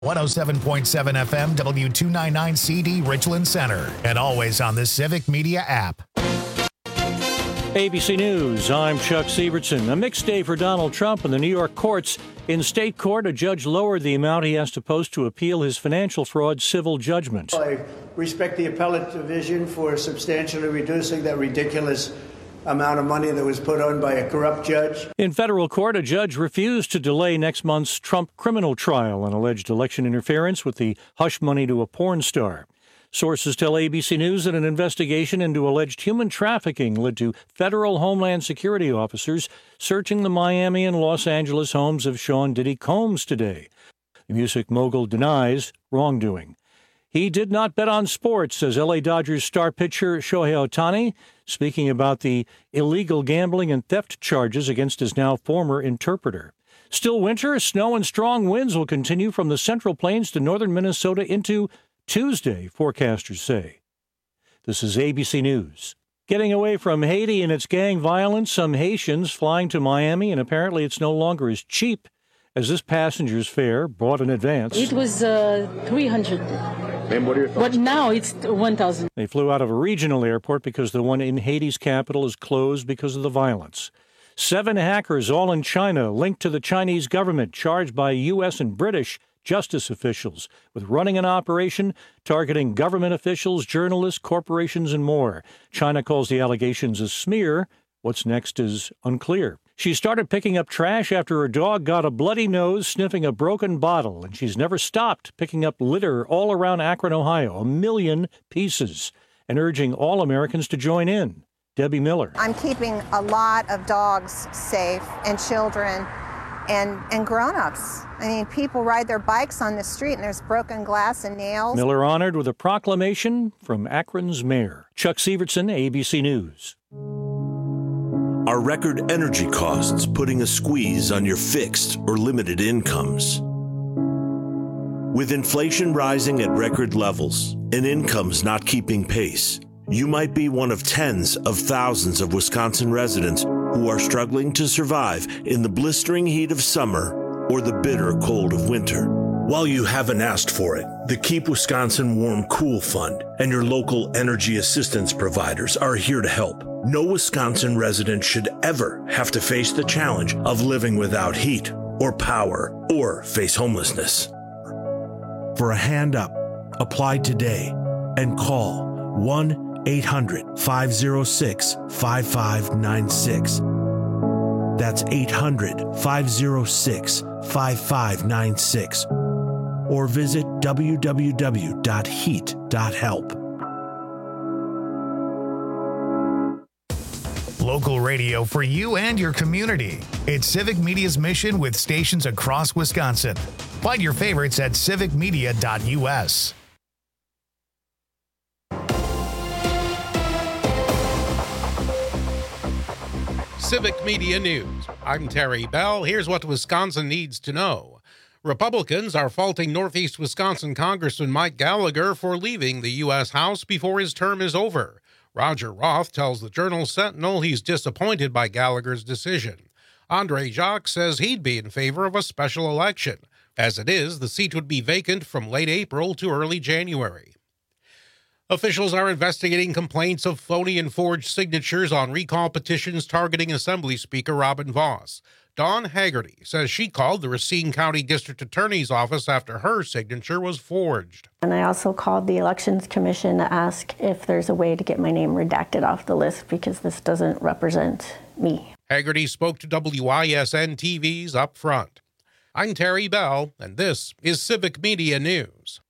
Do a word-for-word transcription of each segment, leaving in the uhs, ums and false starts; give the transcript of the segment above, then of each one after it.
one oh seven point seven F M, W two ninety-nine C D, Richland Center, and always on the Civic Media app. A B C News, I'm Chuck Sievertson. A mixed day for Donald Trump in the New York courts. In state court, a judge lowered the amount he has to post to appeal his financial fraud civil judgment. I respect the appellate division for substantially reducing that ridiculous amount of money that was put on by a corrupt judge. In federal court, a judge refused to delay next month's Trump criminal trial on alleged election interference with the hush money to a porn star. Sources tell A B C News that an investigation into alleged human trafficking led to federal Homeland Security officers searching the Miami and Los Angeles homes of Sean Diddy Combs today. The music mogul denies wrongdoing. He did not bet on sports, says L A Dodgers star pitcher Shohei Ohtani, speaking about the illegal gambling and theft charges against his now former interpreter. Still winter, snow and strong winds will continue from the Central Plains to northern Minnesota into Tuesday, forecasters say. This is A B C News. Getting away from Haiti and its gang violence, some Haitians flying to Miami, and apparently it's no longer as cheap as this passenger's fare bought in advance. It was uh, three hundred. Ma'am, what are your thoughts? But now it's one thousand. They flew out of a regional airport because the one in Haiti's capital is closed because of the violence. Seven hackers, all in China, linked to the Chinese government, charged by U S and British justice officials with running an operation targeting government officials, journalists, corporations, and more. China calls the allegations a smear. What's next is unclear. She started picking up trash after her dog got a bloody nose sniffing a broken bottle, and she's never stopped picking up litter all around Akron, Ohio, a million pieces, and urging all Americans to join in. Debbie Miller. I'm keeping a lot of dogs safe, and children, and, and grown-ups. I mean, people ride their bikes on the street, and there's broken glass and nails. Miller honored with a proclamation from Akron's mayor. Chuck Sievertson, A B C News. Are record energy costs putting a squeeze on your fixed or limited incomes? With inflation rising at record levels and incomes not keeping pace, you might be one of tens of thousands of Wisconsin residents who are struggling to survive in the blistering heat of summer or the bitter cold of winter. While you haven't asked for it, the Keep Wisconsin Warm Cool Fund and your local energy assistance providers are here to help. No Wisconsin resident should ever have to face the challenge of living without heat or power or face homelessness. For a hand up, apply today and call one eight hundred five oh six five five nine six. That's eight hundred five oh six five five nine six. Or visit w w w dot heat dot help. Local radio for you and your community. It's Civic Media's mission with stations across Wisconsin. Find your favorites at civic media dot u s. Civic Media News. I'm Terry Bell. Here's what Wisconsin needs to know. Republicans are faulting Northeast Wisconsin Congressman Mike Gallagher for leaving the U S House before his term is over. Roger Roth tells the Journal Sentinel he's disappointed by Gallagher's decision. Andre Jacques says he'd be in favor of a special election. As it is, the seat would be vacant from late April to early January. Officials are investigating complaints of phony and forged signatures on recall petitions targeting Assembly Speaker Robin Vos. Dawn Haggerty says she called the Racine County District Attorney's office after her signature was forged. And I also called the Elections Commission to ask if there's a way to get my name redacted off the list because this doesn't represent me. Haggerty spoke to W I S N T V's Up Front. I'm Terry Bell, and this is Civic Media News.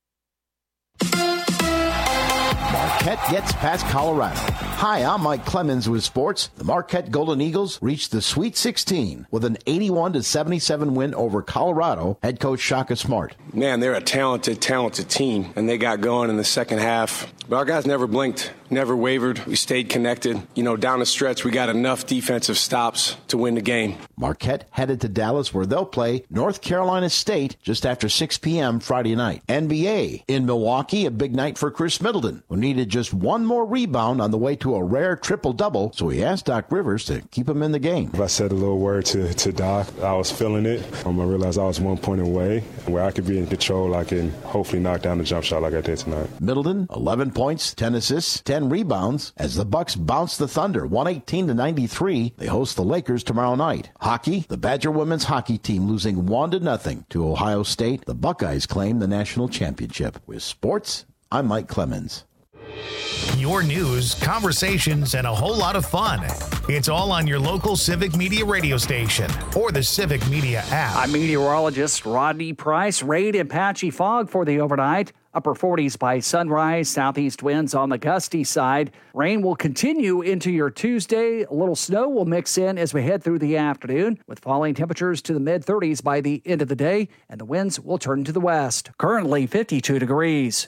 Marquette gets past Colorado. Hi, I'm Mike Clemens with sports. The Marquette Golden Eagles reached the Sweet sixteen with an eighty-one to seventy-seven win over Colorado. Head coach Shaka Smart. Man, they're a talented, talented team, and they got going in the second half. But our guys never blinked, never wavered. We stayed connected. You know, down the stretch, we got enough defensive stops to win the game. Marquette headed to Dallas, where they'll play North Carolina State just after six p.m. Friday night. N B A. In Milwaukee, a big night for Chris Middleton, who needed just one more rebound on the way to a rare triple-double, so he asked Doc Rivers to keep him in the game. I said a little word to, to Doc. I was feeling it. Um, I realized I was one point away, where I could be in control. I can hopefully knock down the jump shot like I did tonight. Middleton, eleven points, ten assists, ten rebounds, as the Bucks bounce the Thunder one eighteen to ninety-three. They host the Lakers tomorrow night. Hockey, the Badger women's hockey team losing one to nothing to Ohio State. The Buckeyes claim the national championship. With sports, I'm Mike Clemens. Your news, conversations, and a whole lot of fun. It's all on your local Civic Media radio station or the Civic Media app. I'm meteorologist Rodney Price. Rain and patchy fog for the overnight. Upper forties by sunrise, southeast winds on the gusty side. Rain will continue into your Tuesday. A little snow will mix in as we head through the afternoon, with falling temperatures to the mid-thirties by the end of the day, and the winds will turn to the west. Currently fifty-two degrees.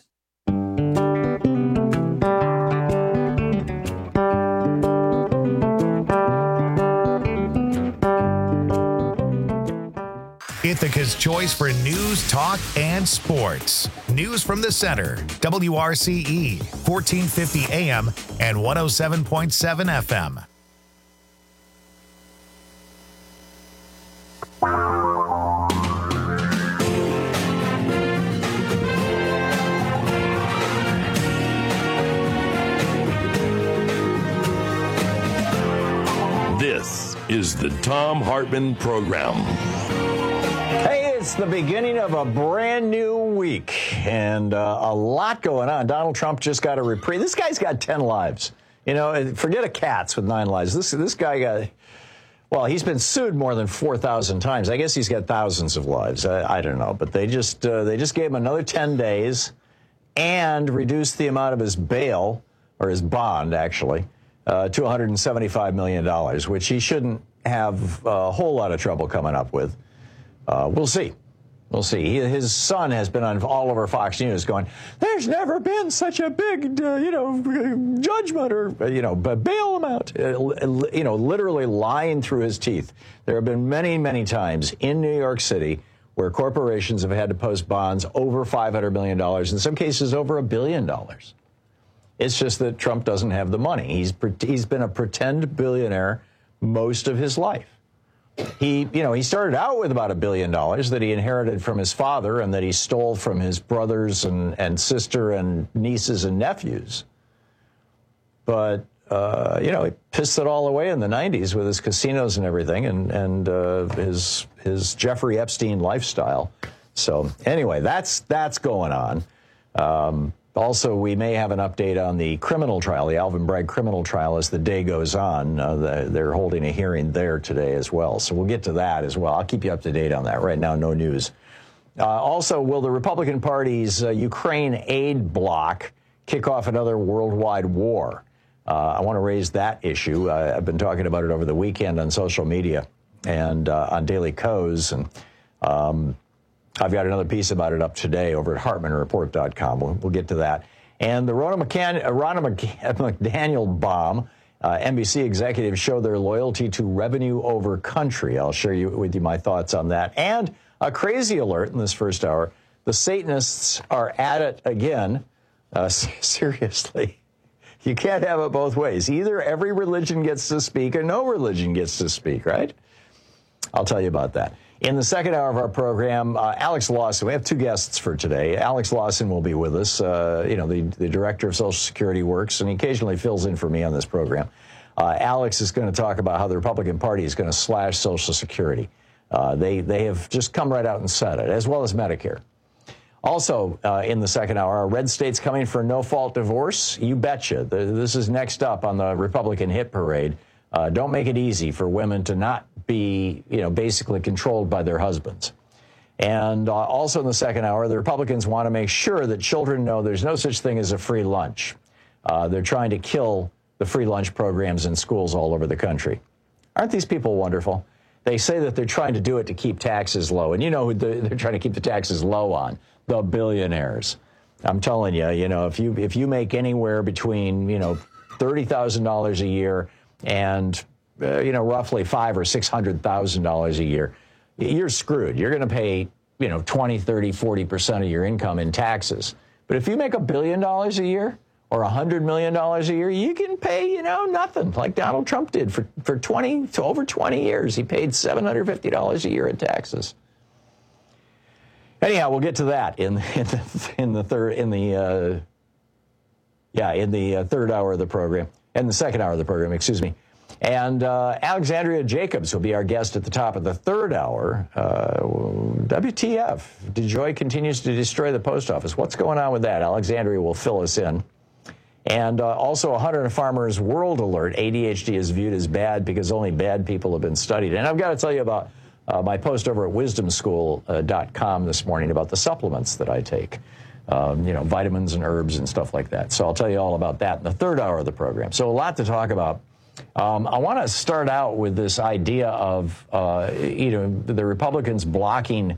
Ithaca's choice for news, talk, and sports. News from the center. W R C E, fourteen fifty A M and one oh seven point seven F M. This is the Thom Hartmann Program. Hey, it's the beginning of a brand new week, and uh, a lot going on. Donald Trump just got a reprieve. This guy's got ten lives. You know, forget a cat's with nine lives. This this guy got, well, he's been sued more than four thousand times. I guess he's got thousands of lives. I, I don't know, but they just uh, they just gave him another ten days and reduced the amount of his bail, or his bond, actually, uh, to one hundred seventy-five million dollars, which he shouldn't have a whole lot of trouble coming up with. Uh, we'll see. We'll see. He, his son has been on all over Fox News going, there's never been such a big, uh, you know, judgment or, you know, bail amount. Uh, you know, literally lying through his teeth. There have been many, many times in New York City where corporations have had to post bonds over five hundred million dollars, in some cases over a billion dollars. It's just that Trump doesn't have the money. He's, he's been a pretend billionaire most of his life. He, you know, he started out with about a billion dollars that he inherited from his father and that he stole from his brothers and, and sister and nieces and nephews. But, uh, you know, he pissed it all away in the nineties with his casinos and everything and, and uh, his his Jeffrey Epstein lifestyle. So anyway, that's that's going on. Um, Also, we may have an update on the criminal trial, the Alvin Bragg criminal trial, as the day goes on. Uh, the, they're holding a hearing there today as well. So we'll get to that as well. I'll keep you up to date on that. Right now, no news. Uh, also, will the Republican Party's uh, Ukraine aid bloc kick off another worldwide war? Uh, I want to raise that issue. Uh, I've been talking about it over the weekend on social media and uh, on Daily Kos. And um, I've got another piece about it up today over at Hartman Report dot com. We'll, we'll get to that. And the Ronna, McCann, uh, Ronna McDaniel bomb, uh, N B C executives show their loyalty to revenue over country. I'll share you, with you my thoughts on that. And a crazy alert in this first hour. The Satanists are at it again. Uh, seriously. You can't have it both ways. Either every religion gets to speak or no religion gets to speak, right? I'll tell you about that. In the second hour of our program, uh, Alex Lawson, we have two guests for today. Alex Lawson will be with us, uh, you know, the, the director of Social Security Works, and he occasionally fills in for me on this program. Uh, Alex is going to talk about how the Republican Party is going to slash Social Security. Uh, they, they have just come right out and said it, as well as Medicare. Also, uh, in the second hour, are red states coming for no-fault divorce? You betcha. The, this is next up on the Republican hit parade. Uh, don't make it easy for women to not be, you know, basically controlled by their husbands. And uh, also in the second hour, the Republicans want to make sure that children know there's no such thing as a free lunch. Uh, they're trying to kill the free lunch programs in schools all over the country. Aren't these people wonderful? They say that they're trying to do it to keep taxes low. And you know who they're trying to keep the taxes low on? The billionaires. I'm telling you, you know, if you if you make anywhere between, you know, thirty thousand dollars a year and uh, you know, roughly five or six hundred thousand dollars a year, you're screwed. You're going to pay, you know, twenty, thirty, forty percent of your income in taxes. But if you make a billion dollars a year or a hundred million dollars a year, you can pay, you know, nothing, like Donald Trump did for for twenty to over twenty years. He paid seven hundred fifty dollars a year in taxes. Anyhow, we'll get to that in in the, in the third in the uh, yeah in the uh, third hour of the program, and the second hour of the program, excuse me. And uh, Alexandria Jacobs will be our guest at the top of the third hour. Uh, W T F? DeJoy continues to destroy the post office. What's going on with that? Alexandria will fill us in. And uh, also a Hunter and Farmer's World Alert. A D H D is viewed as bad because only bad people have been studied. And I've got to tell you about uh, my post over at wisdom school dot com this morning about the supplements that I take. Um, you know, vitamins and herbs and stuff like that. So I'll tell you all about that in the third hour of the program. So a lot to talk about. Um, I want to start out with this idea of, uh, you know, the Republicans blocking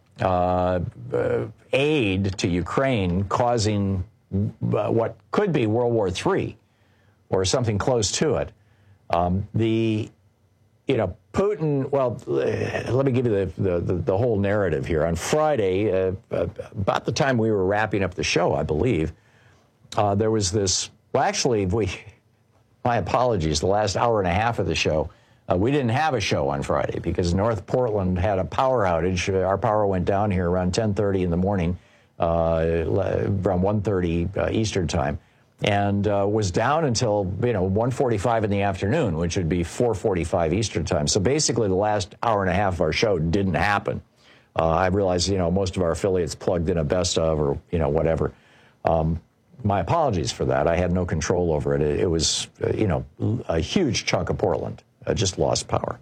uh, uh, aid to Ukraine causing uh, what could be World War Three or something close to it. Um, the, you know, Putin, well, let me give you the, the, the, the whole narrative here. On Friday, uh, about the time we were wrapping up the show, I believe, uh, there was this, well, actually, we... My apologies, the last hour and a half of the show, uh, we didn't have a show on Friday because North Portland had a power outage. Our power went down here around ten thirty in the morning, uh, around one thirty uh, Eastern time, and uh, was down until, you know, one forty-five in the afternoon, which would be four forty-five Eastern time. So basically the last hour and a half of our show didn't happen. Uh, I realize, you know, most of our affiliates plugged in a best of or, you know, whatever. Um, My apologies for that. I had no control over it. It, it was, uh, you know, a huge chunk of Portland uh, just lost power.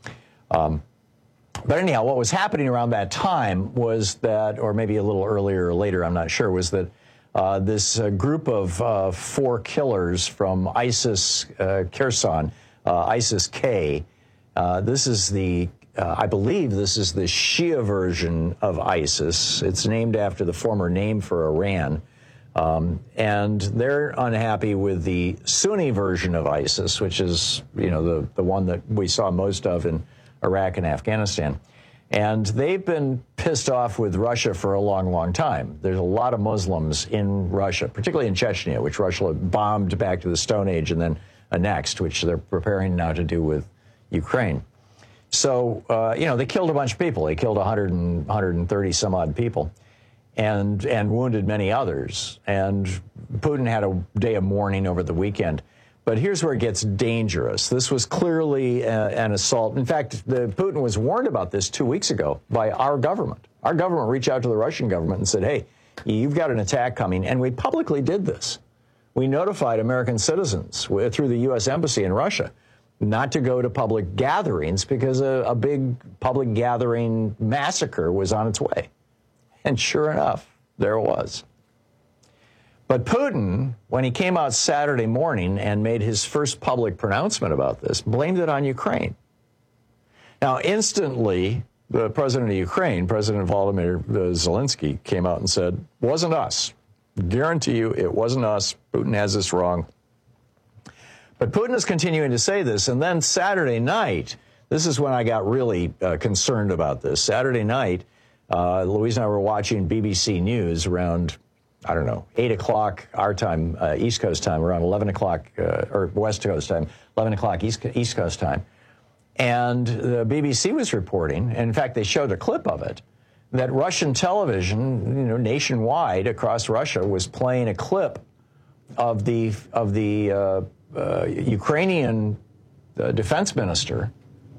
Um, but anyhow, what was happening around that time was that, or maybe a little earlier or later, I'm not sure, was that uh, this uh, group of uh, four killers from ISIS uh, Kherson, uh, ISIS-K, uh, this is the, uh, I believe this is the Shia version of ISIS. It's named after the former name for Iran. Um, and they're unhappy with the Sunni version of ISIS, which is, you know, the, the one that we saw most of in Iraq and Afghanistan. And they've been pissed off with Russia for a long, long time. There's a lot of Muslims in Russia, particularly in Chechnya, which Russia bombed back to the Stone Age and then annexed, which they're preparing now to do with Ukraine. So, uh, you know, they killed a bunch of people. They killed one hundred and, one hundred thirty some odd people. And, and wounded many others. And Putin had a day of mourning over the weekend. But here's where it gets dangerous. This was clearly a, an assault. In fact, the, Putin was warned about this two weeks ago by our government. Our government reached out to the Russian government and said, hey, you've got an attack coming. And we publicly did this. We notified American citizens through the U S Embassy in Russia not to go to public gatherings because a, a big public gathering massacre was on its way. And sure enough, there it was. But Putin, when he came out Saturday morning and made his first public pronouncement about this, blamed it on Ukraine. Now, instantly, the president of Ukraine, President Volodymyr Zelensky, came out and said, wasn't us. Guarantee you it wasn't us. Putin has this wrong. But Putin is continuing to say this. And then Saturday night, this is when I got really uh, concerned about this. Saturday night, Uh, Louise and I were watching B B C News around, I don't know, eight o'clock our time, uh, East Coast time, around eleven o'clock, uh, or West Coast time, eleven o'clock East, East Coast time. And the B B C was reporting, and in fact, they showed a clip of it, that Russian television, you know, nationwide across Russia was playing a clip of the, of the uh, uh, Ukrainian uh, defense minister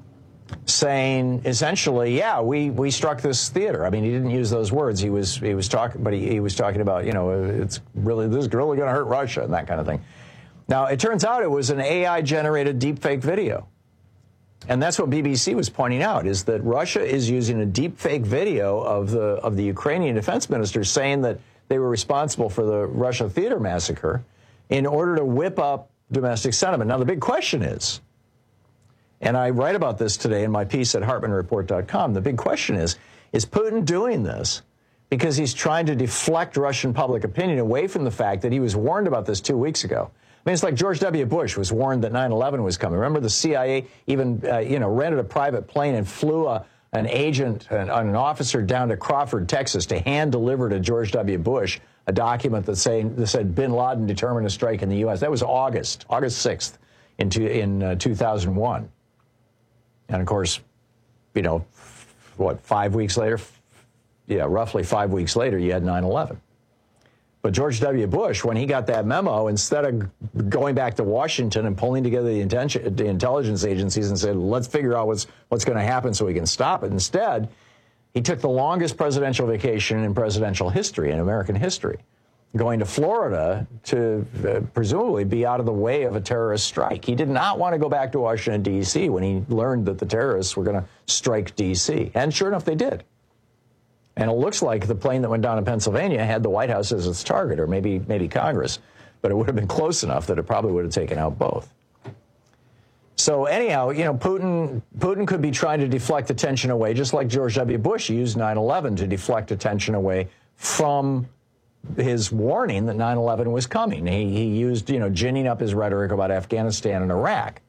saying essentially, yeah, we, we struck this theater. I mean, he didn't use those words. He was he was talking, but he, he was talking about, you know, it's really, this is really going to hurt Russia and that kind of thing. Now, it turns out it was an A I-generated deepfake video. And that's what B B C was pointing out, is that Russia is using a deepfake video of the of the Ukrainian defense minister saying that they were responsible for the Russia theater massacre in order to whip up domestic sentiment. Now, the big question is, and I write about this today in my piece at Hartman Report dot com. The big question is, is Putin doing this because he's trying to deflect Russian public opinion away from the fact that he was warned about this two weeks ago? mean, it's like George W. Bush was warned that nine eleven was coming. Remember, the C I A even, uh, you know, rented a private plane and flew a, an agent, an, an officer down to Crawford, Texas, to hand deliver to George W. Bush a document that, saying, that said Bin Laden determined to strike in the U S. That was August, August sixth in, two, in uh, two thousand one. And, of course, you know, what, five weeks later? Yeah, roughly five weeks later, you had nine eleven. But George W. Bush, when he got that memo, instead of going back to Washington and pulling together the, intention, the intelligence agencies and said, let's figure out what's, what's going to happen so we can stop it, instead, he took the longest presidential vacation in presidential history, in American history, going to Florida to uh, presumably be out of the way of a terrorist strike. He did not want to go back to Washington, D C when he learned that the terrorists were going to strike D C. And sure enough, they did. And it looks like the plane that went down in Pennsylvania had the White House as its target, or maybe maybe Congress. But it would have been close enough that it probably would have taken out both. So anyhow, you know, Putin Putin could be trying to deflect attention away, just like George W. Bush used nine eleven to deflect attention away from his warning that nine eleven was coming. He, he used, you know, ginning up his rhetoric about Afghanistan and Iraq.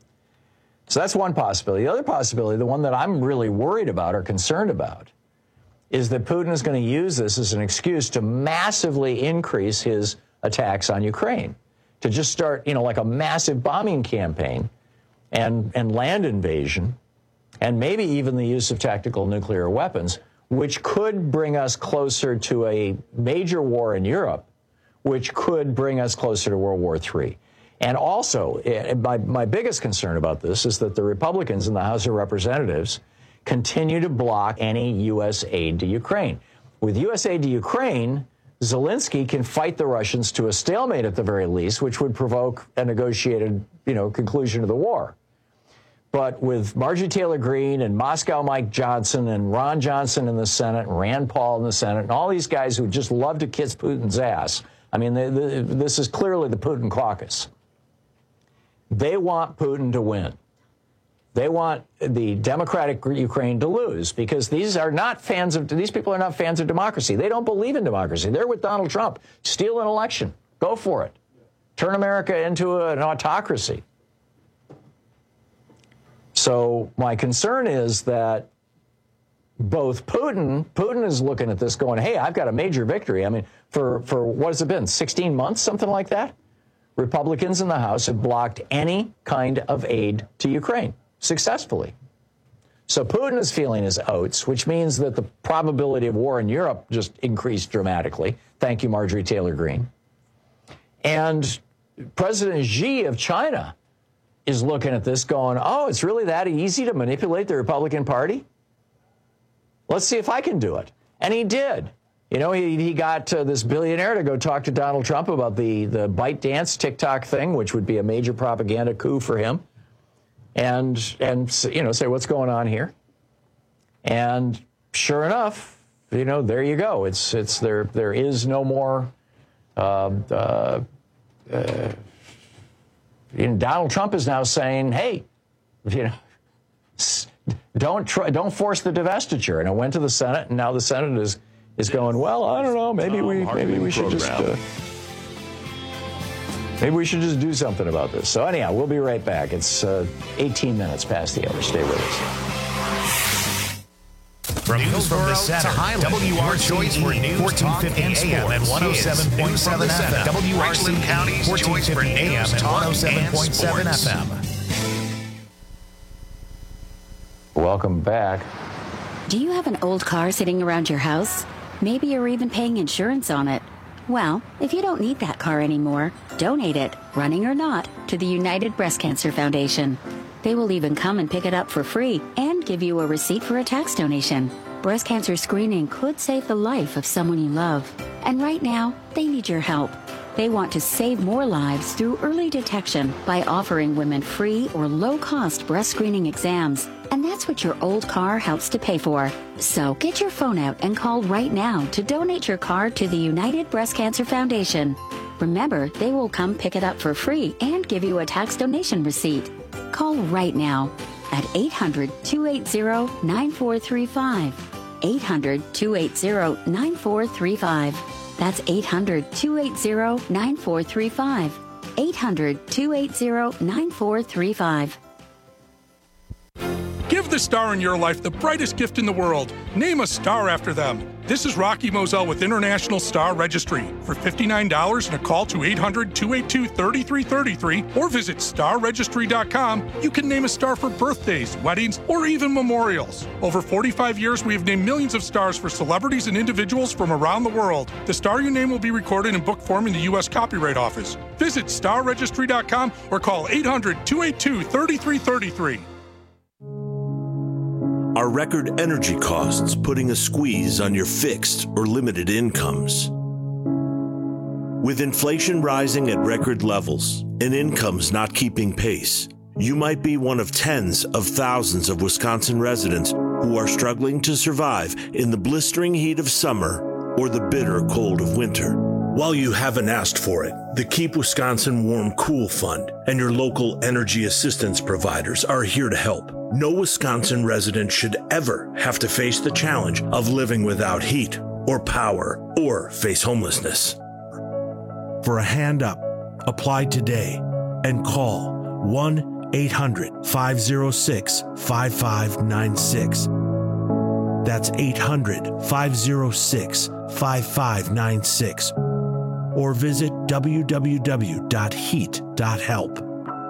So that's one possibility. The other possibility, the one that I'm really worried about or concerned about, is that Putin is going to use this as an excuse to massively increase his attacks on Ukraine, to just start, you know, like a massive bombing campaign and, and land invasion, and maybe even the use of tactical nuclear weapons, which could bring us closer to a major war in Europe, which could bring us closer to World War Three. And also, my, my biggest concern about this is that the Republicans in the House of Representatives continue to block any U S aid to Ukraine. With U S aid to Ukraine, Zelensky can fight the Russians to a stalemate at the very least, which would provoke a negotiated, you know, conclusion of the war. But with Marjorie Taylor Greene and Moscow Mike Johnson and Ron Johnson in the Senate and Rand Paul in the Senate and all these guys who just love to kiss Putin's ass, I mean, they, they, this is clearly the Putin caucus. They want Putin to win. They want the democratic Ukraine to lose, because these are not fans of, these people are not fans of democracy. They don't believe in democracy. They're with Donald Trump. Steal an election. Go for it. Turn America into an autocracy. So my concern is that both Putin, Putin is looking at this going, hey, I've got a major victory. I mean, for, for what has it been, sixteen months, something like that? Republicans in the House have blocked any kind of aid to Ukraine successfully. So Putin is feeling his oats, which means that the probability of war in Europe just increased dramatically. Thank you, Marjorie Taylor Greene. And President Xi of China is looking at this going, oh, it's really that easy to manipulate the Republican Party? Let's see if I can do it. And he did. You know, he, he got uh, this billionaire to go talk to Donald Trump about the, the ByteDance TikTok thing, which would be a major propaganda coup for him. And, and you know, say, what's going on here? And sure enough, you know, there you go. It's, it's there, there is no more, uh, uh, uh, you know, Donald Trump is now saying, hey, you know, don't try, don't force the divestiture. And it went to the Senate, and now the Senate is, is going, well, I don't know, maybe we, maybe we should just, uh, maybe we should just do something about this. So anyhow, we'll be right back. It's uh, eighteen minutes past the hour. Stay with us. From News from the Center, W R C E, fourteen fifty A M and one oh seven point seven F M. W R C E, fourteen fifty A M and one oh seven point seven F M. Welcome back. Do you have an old car sitting around your house? Maybe you're even paying insurance on it. Well, if you don't need that car anymore, donate it, running or not, to the United Breast Cancer Foundation. They will even come and pick it up for free and give you a receipt for a tax donation. Breast cancer screening could save the life of someone you love. And right now, they need your help. They want to save more lives through early detection by offering women free or low-cost breast screening exams. And that's what your old car helps to pay for. So get your phone out and call right now to donate your car to the United Breast Cancer Foundation. Remember, they will come pick it up for free and give you a tax donation receipt. Call right now at eight hundred, two eight zero, nine four three five. eight hundred, two eight zero, nine four three five. That's eight hundred, two eight zero, nine four three five. eight hundred, two eight zero, nine four three five. Give the star in your life the brightest gift in the world. Name a star after them. This is Rocky Moselle with International Star Registry. For fifty-nine dollars and a call to eight hundred, two eight two, three three three three or visit star registry dot com, you can name a star for birthdays, weddings, or even memorials. Over forty-five years, we have named millions of stars for celebrities and individuals from around the world. The star you name will be recorded in book form in the U S Copyright Office. Visit star registry dot com or call eight hundred, two eight two, three three three three. Are record energy costs putting a squeeze on your fixed or limited incomes? With inflation rising at record levels and incomes not keeping pace, you might be one of tens of thousands of Wisconsin residents who are struggling to survive in the blistering heat of summer or the bitter cold of winter. While you haven't asked for it, the Keep Wisconsin Warm Cool Fund and your local energy assistance providers are here to help. No Wisconsin resident should ever have to face the challenge of living without heat or power or face homelessness. For a hand up, apply today and call one eight hundred, five oh six, five five nine six. That's eight hundred, five oh six, five five nine six. Or visit w w w dot heat dot help.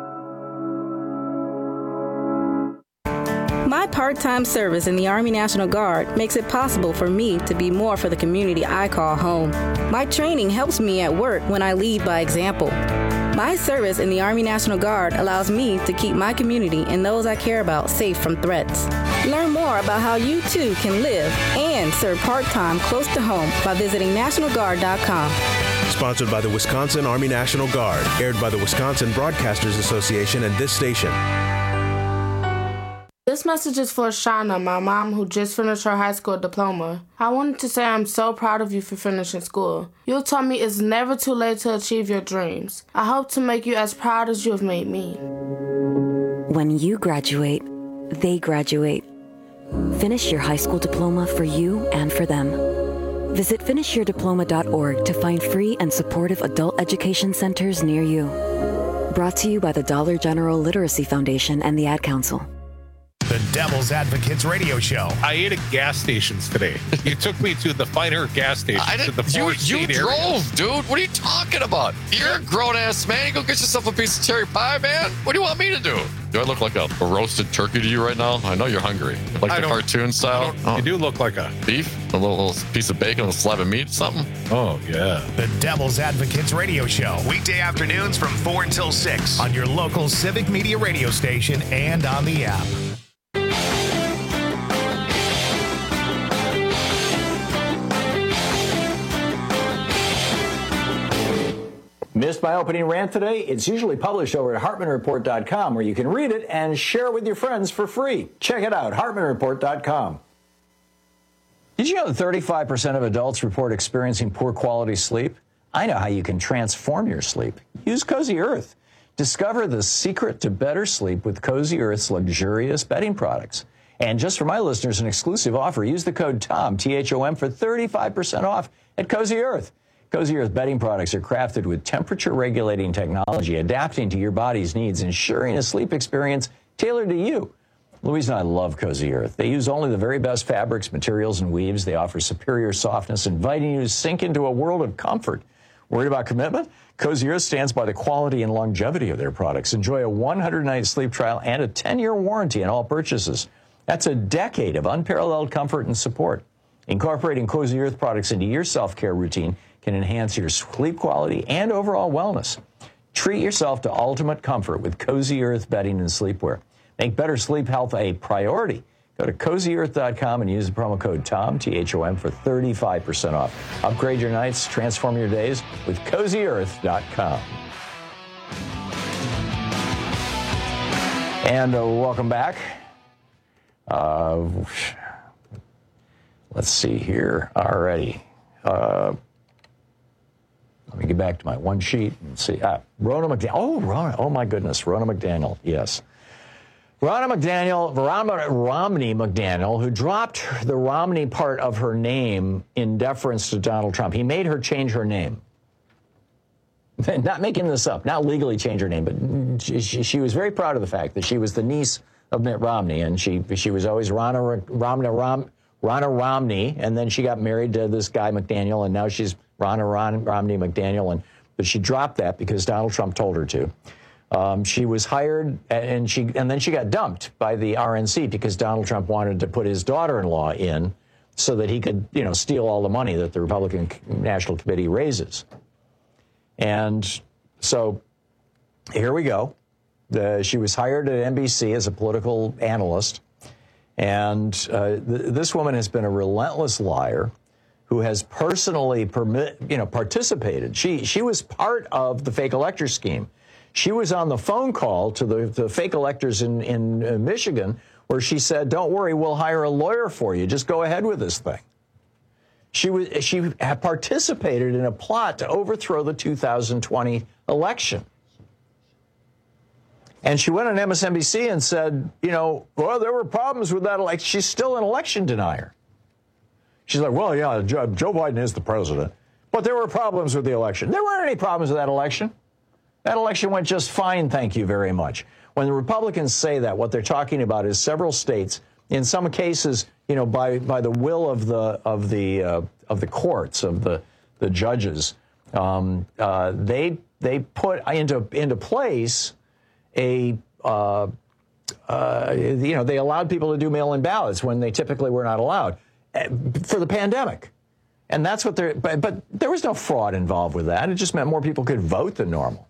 My part-time service in the Army National Guard makes it possible for me to be more for the community I call home. My training helps me at work when I lead by example. My service in the Army National Guard allows me to keep my community and those I care about safe from threats. Learn more about how you too can live and serve part-time close to home by visiting national guard dot com. Sponsored by the Wisconsin Army National Guard, aired by the Wisconsin Broadcasters Association and this station. This message is for Shauna, my mom, who just finished her high school diploma. I wanted to say I'm so proud of you for finishing school. You told me it's never too late to achieve your dreams. I hope to make you as proud as you have made me. When you graduate, they graduate. Finish your high school diploma for you and for them. Visit finish your diploma dot org to find free and supportive adult education centers near you. Brought to you by the Dollar General Literacy Foundation and the Ad Council. The Devil's Advocates radio show. I ate at gas stations today. You took me to the finer gas station. I to the you you area. drove, dude. What are you talking about? You're a grown-ass man. You go get yourself a piece of cherry pie, man. What do you want me to do? Do I look like a, a roasted turkey to you right now? I know you're hungry. Like I the cartoon style? Oh. You do look like a... Beef? A little, little piece of bacon, a slab of meat, something? Oh, yeah. The Devil's Advocates radio show. Weekday afternoons from four until six on your local Civic Media radio station and on the app. Missed my opening rant today? It's usually published over at hartman report dot com, where you can read it and share it with your friends for free. Check it out, hartman report dot com. Did you know that thirty-five percent of adults report experiencing poor quality sleep? I know how you can transform your sleep. Use Cozy Earth. Discover the secret to better sleep with Cozy Earth's luxurious bedding products. And just for my listeners, an exclusive offer. Use the code TOM, T H O M, for thirty-five percent off at Cozy Earth. Cozy Earth bedding products are crafted with temperature-regulating technology, adapting to your body's needs, ensuring a sleep experience tailored to you. Louise and I love Cozy Earth. They use only the very best fabrics, materials, and weaves. They offer superior softness, inviting you to sink into a world of comfort. Worried about commitment? Cozy Earth stands by the quality and longevity of their products. Enjoy a one hundred night sleep trial and a ten year warranty on all purchases. That's a decade of unparalleled comfort and support. Incorporating Cozy Earth products into your self-care routine can enhance your sleep quality and overall wellness. Treat yourself to ultimate comfort with Cozy Earth bedding and sleepwear. Make better sleep health a priority. Go to cozy earth dot com and use the promo code TOM, T H O M, for thirty-five percent off. Upgrade your nights, transform your days with cozy earth dot com. And uh, welcome back. Uh, let's see here. Alrighty. Uh, Let me get back to my one sheet and see. Ah, Ronna McDaniel. Oh, Ronna. Oh, my goodness. Ronna McDaniel. Yes. Ronna McDaniel, Ronna Romney McDaniel, who dropped the Romney part of her name in deference to Donald Trump. He made her change her name. not making this up, not legally change her name, but she, she was very proud of the fact that she was the niece of Mitt Romney, and she she was always Ronna Romney, Rom, Ronna Romney, and then she got married to this guy McDaniel, and now she's Ronna Ron, Romney McDaniel, and but she dropped that because Donald Trump told her to. Um, she was hired, and she and then she got dumped by the R N C because Donald Trump wanted to put his daughter-in-law in so that he could, you know, steal all the money that the Republican National Committee raises. And so here we go. The, she was hired at N B C as a political analyst, and uh, th- this woman has been a relentless liar who has personally permit, you know, participated. She she was part of the fake elector scheme. She was on the phone call to the, the fake electors in, in uh, Michigan where she said, don't worry, we'll hire a lawyer for you. Just go ahead with this thing. She was she had participated in a plot to overthrow the two thousand twenty election. And she went on M S N B C and said, you know, well, there were problems with that election. She's still an election denier. She's like, well, yeah, Joe, Joe Biden is the president, but there were problems with the election. There weren't any problems with that election. That election went just fine, thank you very much. When the Republicans say that, what they're talking about is several states, in some cases, you know, by by the will of the of the uh, of the courts, of the the judges, um, uh, they they put into into place a uh, uh, you know, they allowed people to do mail-in ballots when they typically were not allowed for the pandemic. And that's what they're, but, but there was no fraud involved with that. It just meant more people could vote than normal.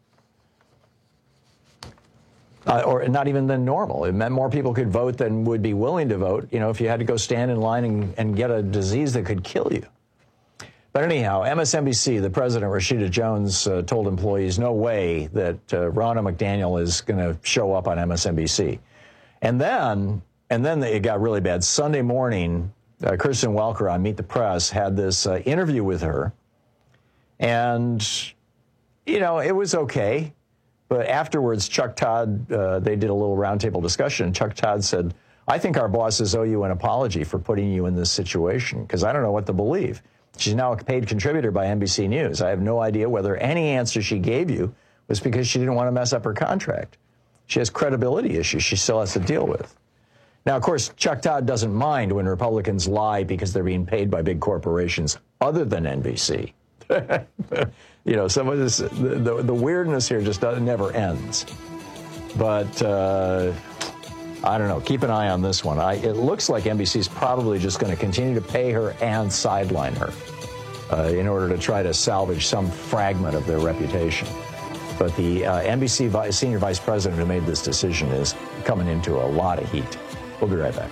Uh, or not even than normal. It meant more people could vote than would be willing to vote, you know, if you had to go stand in line and, and get a disease that could kill you. But anyhow, M S N B C, the president, Rashida Jones, uh, told employees, no way that uh, Ronna McDaniel is going to show up on M S N B C. And then, and then it got really bad. Sunday morning, uh, Kirsten Welker on Meet the Press had this uh, interview with her. And, you know, it was okay. But afterwards, Chuck Todd, uh, they did a little roundtable discussion. Chuck Todd said, I think our bosses owe you an apology for putting you in this situation, because I don't know what to believe. She's now a paid contributor by N B C News. I have no idea whether any answer she gave you was because she didn't want to mess up her contract. She has credibility issues she still has to deal with. Now, of course, Chuck Todd doesn't mind when Republicans lie because they're being paid by big corporations other than N B C. You know, some of this, the, the, the weirdness here just doesn't, never ends. But uh, I don't know. Keep an eye on this one. I, it looks like N B C is probably just going to continue to pay her and sideline her uh, in order to try to salvage some fragment of their reputation. But the uh, N B C vi- senior vice president who made this decision is coming into a lot of heat. We'll be right back.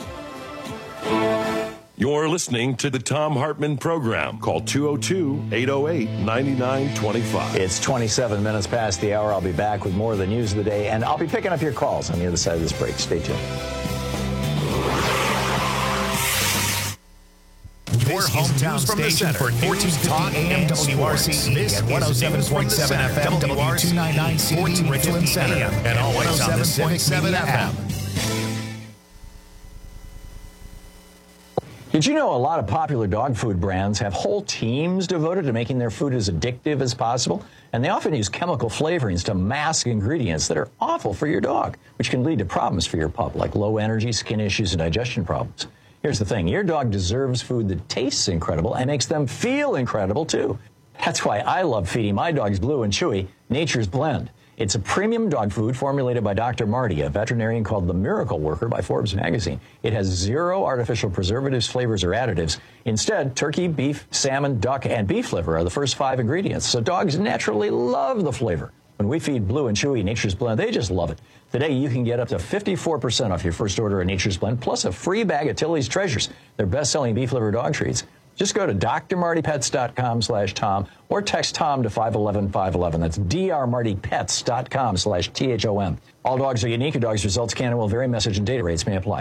You're listening to the Thom Hartmann Program. Call two oh two, eight oh eight, nine nine two five. It's twenty-seven minutes past the hour. I'll be back with more of the news of the day, and I'll be picking up your calls on the other side of this break. Stay tuned. Your hometown station for News Talk and W R C E at one oh seven point seven F M, W R C E two ninety-nine C D, Richland Center, and always on the seven point seven F M. Did you know a lot of popular dog food brands have whole teams devoted to making their food as addictive as possible? And they often use chemical flavorings to mask ingredients that are awful for your dog, which can lead to problems for your pup, like low energy, skin issues, and digestion problems. Here's the thing. Your dog deserves food that tastes incredible and makes them feel incredible, too. That's why I love feeding my dogs Blue and Chewy Nature's Blend. It's a premium dog food formulated by Doctor Marty, a veterinarian called the Miracle Worker by Forbes magazine. It has zero artificial preservatives, flavors, or additives. Instead, turkey, beef, salmon, duck, and beef liver are the first five ingredients, so dogs naturally love the flavor. When we feed Blue and Chewy Nature's Blend, they just love it. Today, you can get up to fifty-four percent off your first order of Nature's Blend, plus a free bag of Tilly's Treasures, their best-selling beef liver dog treats. Just go to d r marty pets dot com slash Tom or text Tom to five one one five one one. That's d r marty pets dot com slash T H O M. All dogs are unique. A dog's results can and will vary. Message and data rates may apply.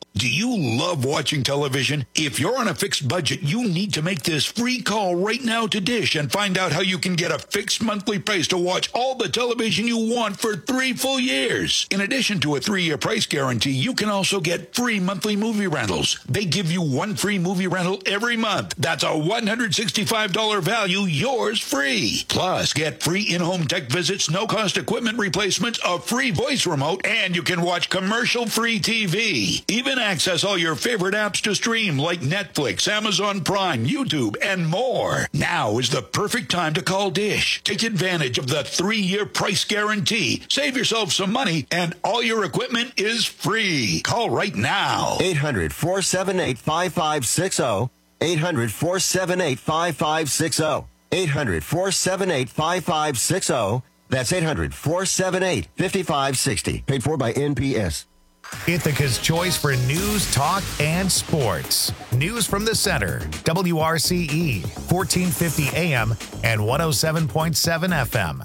Do you love watching television? If you're on a fixed budget, you need to make this free call right now to Dish and find out how you can get a fixed monthly price to watch all the television you want for three full years. In addition to a three-year price guarantee, you can also get free monthly movie rentals. They give you one free movie rental every month. That's a one hundred sixty-five dollars value, yours free. Plus, get free in-home tech visits, no-cost equipment replacements, a free voice remote, and you can watch commercial-free T V. Even access all your favorite apps to stream like Netflix, Amazon Prime, YouTube, and more. Now is the perfect time to call Dish. Take advantage of the three-year price guarantee. Save yourself some money, and all your equipment is free. Call right now. eight hundred, four seven eight, five five six zero. eight hundred, four seven eight, five five six zero. eight hundred, four seven eight, five five six zero. That's eight hundred, four seven eight, five five six zero. Paid for by N P S. Ithaca's choice for news, talk, and sports. News from the center. W R C E, fourteen fifty A M and one oh seven point seven F M.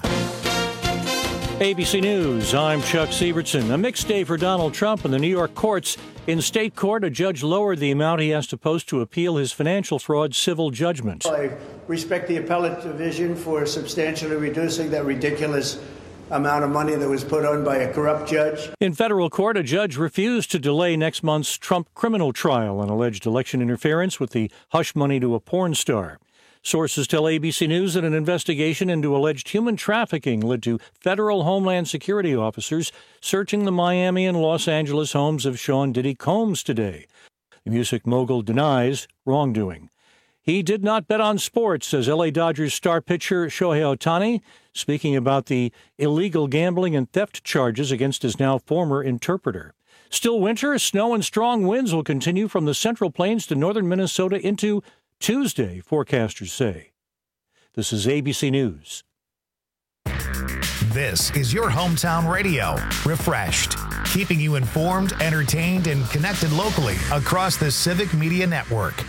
A B C News, I'm Chuck Sievertson. A mixed day for Donald Trump in the New York courts. In state court, a judge lowered the amount he has to post to appeal his financial fraud civil judgment. I respect the appellate division for substantially reducing that ridiculous amount of money that was put on by a corrupt judge. In federal court, a judge refused to delay next month's Trump criminal trial on alleged election interference with the hush money to a porn star. Sources tell A B C News that an investigation into alleged human trafficking led to federal Homeland Security officers searching the Miami and Los Angeles homes of Sean Diddy Combs today. The music mogul denies wrongdoing. He did not bet on sports, says L A Dodgers star pitcher Shohei Ohtani, speaking about the illegal gambling and theft charges against his now former interpreter. Still winter, snow and strong winds will continue from the Central Plains to northern Minnesota into Tuesday, forecasters say. This is A B C News. This is your hometown radio, refreshed, keeping you informed, entertained, and connected locally across the Civic Media Network.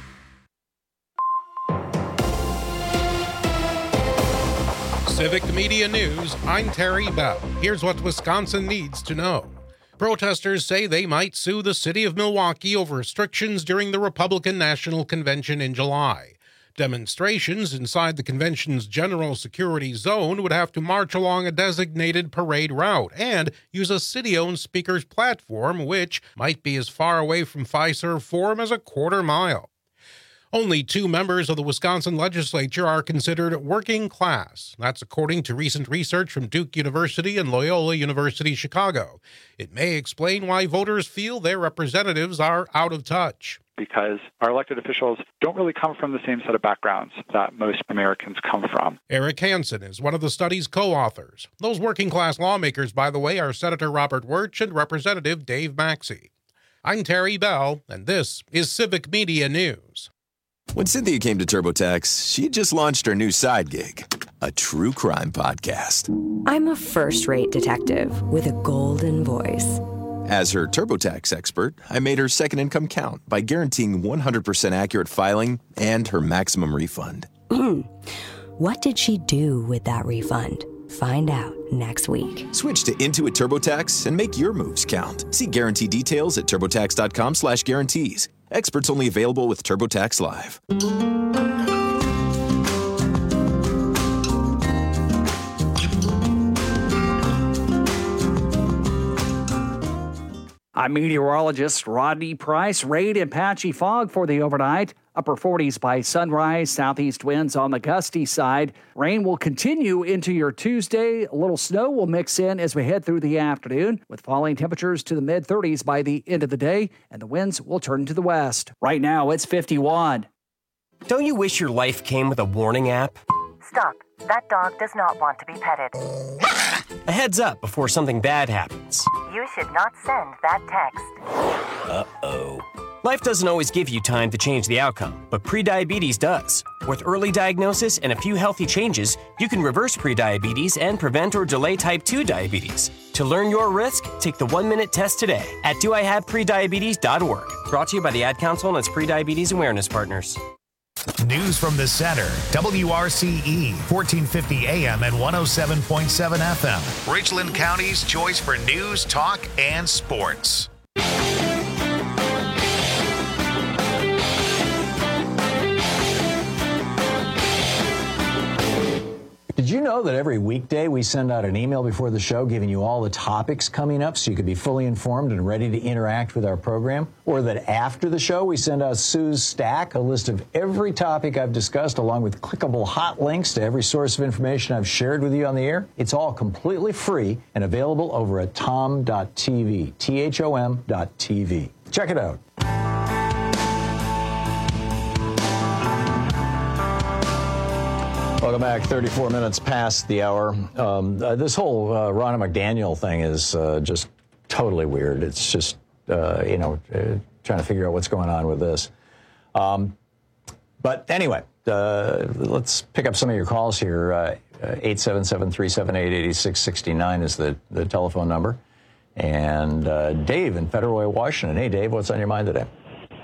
Civic Media News, I'm Terry Bell. Here's what Wisconsin needs to know. Protesters say they might sue the city of Milwaukee over restrictions during the Republican National Convention in July. Demonstrations inside the convention's general security zone would have to march along a designated parade route and use a city-owned speaker's platform, which might be as far away from Fiserv Forum as a quarter mile. Only two members of the Wisconsin legislature are considered working class. That's according to recent research from Duke University and Loyola University Chicago. It may explain why voters feel their representatives are out of touch. Because our elected officials don't really come from the same set of backgrounds that most Americans come from. Eric Hansen is one of the study's co-authors. Those working class lawmakers, by the way, are Senator Robert Wirtz and Representative Dave Maxey. I'm Terry Bell, and this is Civic Media News. When Cynthia came to TurboTax, she just launched her new side gig, a true crime podcast. I'm a first-rate detective with a golden voice. As her TurboTax expert, I made her second income count by guaranteeing one hundred percent accurate filing and her maximum refund. What did she do with that refund? Find out next week. Switch to Intuit TurboTax and make your moves count. See guarantee details at TurboTax.com slash guarantees. Experts only available with TurboTax Live. I'm meteorologist Rodney Price. Rain and patchy fog for the overnight. Upper forties by sunrise. Southeast winds on the gusty side. Rain will continue into your Tuesday. A little snow will mix in as we head through the afternoon, with falling temperatures to the mid thirties by the end of the day, and the winds will turn to the west. Right now, it's fifty-one. Don't you wish your life came with a warning app? Stop. That dog does not want to be petted. A heads up before something bad happens. You should not send that text. Uh-oh. Life doesn't always give you time to change the outcome, but prediabetes does. With early diagnosis and a few healthy changes, you can reverse prediabetes and prevent or delay type two diabetes. To learn your risk, take the one-minute test today at do I have prediabetes dot org. Brought to you by the Ad Council and its prediabetes awareness partners. News from the center. W R C E, fourteen fifty A M and one oh seven point seven F M. Richland County's choice for news, talk, and sports. know that every weekday we send out an email before the show giving you all the topics coming up so you can be fully informed and ready to interact with our program? Or that after the show we send out Sue's Stack, a list of every topic I've discussed along with clickable hot links to every source of information I've shared with you on the air? It's all completely free and available over at tom dot t v, T H O M dot T V. Check it out. Welcome back. thirty-four minutes past the hour. Um, uh, this whole uh, Ronna McDaniel thing is uh, just totally weird. It's just, uh, you know, uh, trying to figure out what's going on with this. Um, but anyway, uh, let's pick up some of your calls here. Uh, eight seven seven, three seven eight, eight six six nine is the, the telephone number. And uh, Dave in Federal Way, Washington. Hey, Dave, what's on your mind today?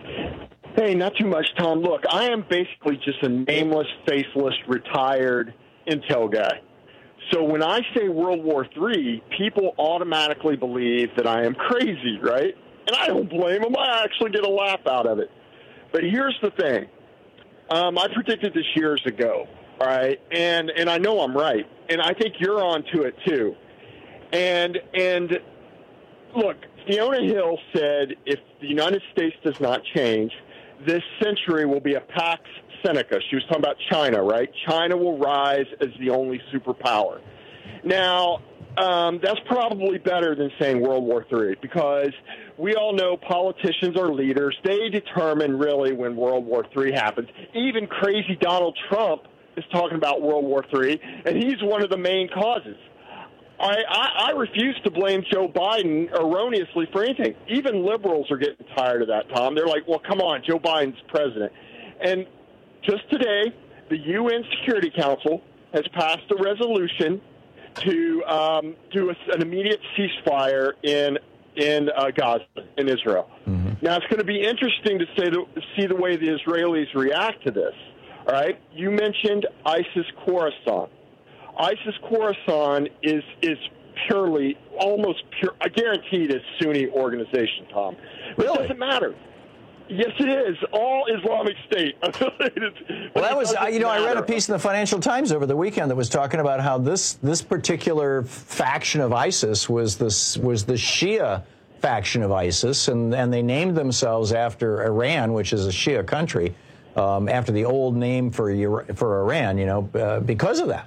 Hey, not too much, Tom. Look, I am basically just a nameless, faceless, retired intel guy. So when I say World War Three, people automatically believe that I am crazy, right? And I don't blame them. I actually get a laugh out of it. But here's the thing. Um, I predicted this years ago, all right? And and I know I'm right. And I think you're on to it, too. And and look, Fiona Hill said if the United States does not change, this century will be a Pax Seneca. She was talking about China, right? China will rise as the only superpower. Now, um, that's probably better than saying World War Three because we all know politicians are leaders. They determine really when World War Three happens. Even crazy Donald Trump is talking about World War Three, and he's one of the main causes. I, I, I refuse to blame Joe Biden erroneously for anything. Even liberals are getting tired of that, Tom. They're like, well, come on, Joe Biden's president. And just today, the U N Security Council has passed a resolution to um, do a, an immediate ceasefire in in uh, Gaza, in Israel. Mm-hmm. Now, it's going to be interesting to say the, see the way the Israelis react to this. All right? You mentioned ISIS Khorasan. ISIS Khorasan is is purely, almost pure, I guarantee it is Sunni organization, Tom. But really? It doesn't matter. Yes, it is. All Islamic State. Well, that was, you know, matter. I read a piece in the Financial Times over the weekend that was talking about how this this particular faction of ISIS was this was the Shia faction of ISIS, and, and they named themselves after Iran, which is a Shia country, um, after the old name for for Iran, you know, uh, because of that.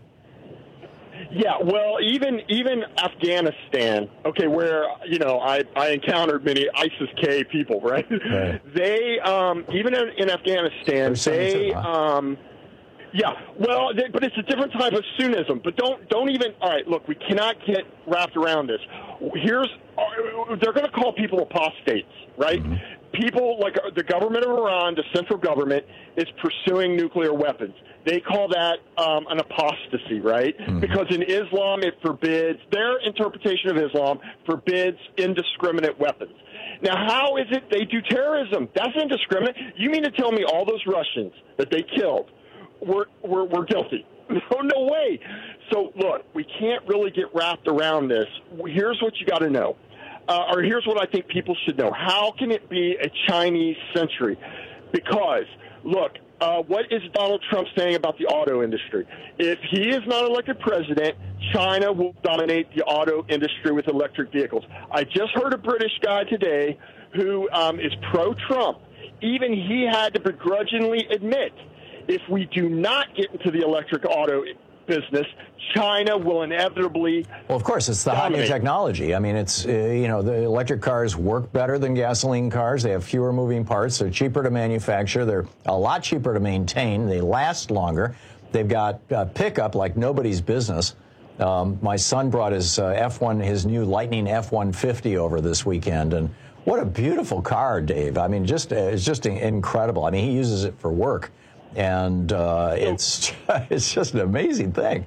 Yeah, well, even even Afghanistan, okay, where, you know, I, I encountered many ISIS-K people, right? right. They, um, even in, in Afghanistan, they, um, yeah, well, they, but it's a different type of Sunnism. But don't don't even, all right, look, we cannot get wrapped around this. Here's, they're going to call people apostates, right? Mm-hmm. People like the government of Iran, the central government, is pursuing nuclear weapons. They call that um, an apostasy, right? Mm-hmm. Because in Islam, it forbids, their interpretation of Islam forbids indiscriminate weapons. Now, how is it they do terrorism? That's indiscriminate. You mean to tell me all those Russians that they killed were, were, were guilty? No, no way. So, look, we can't really get wrapped around this. Here's what you got to know. Uh, or here's what I think people should know. How can it be a Chinese century? Because, look, uh, what is Donald Trump saying about the auto industry? If he is not elected president, China will dominate the auto industry with electric vehicles. I just heard a British guy today who um, is pro-Trump. Even he had to begrudgingly admit, if we do not get into the electric auto business, China will inevitably Well, of course, it's the hot new technology. I mean, it's, uh, you know, the electric cars work better than gasoline cars. They have fewer moving parts. They're cheaper to manufacture. They're a lot cheaper to maintain. They last longer. They've got uh, pickup like nobody's business. Um, my son brought his uh, F one, his new Lightning F one fifty over this weekend, and what a beautiful car, Dave. I mean, just uh, it's just incredible. I mean, he uses it for work. And uh, it's it's just an amazing thing.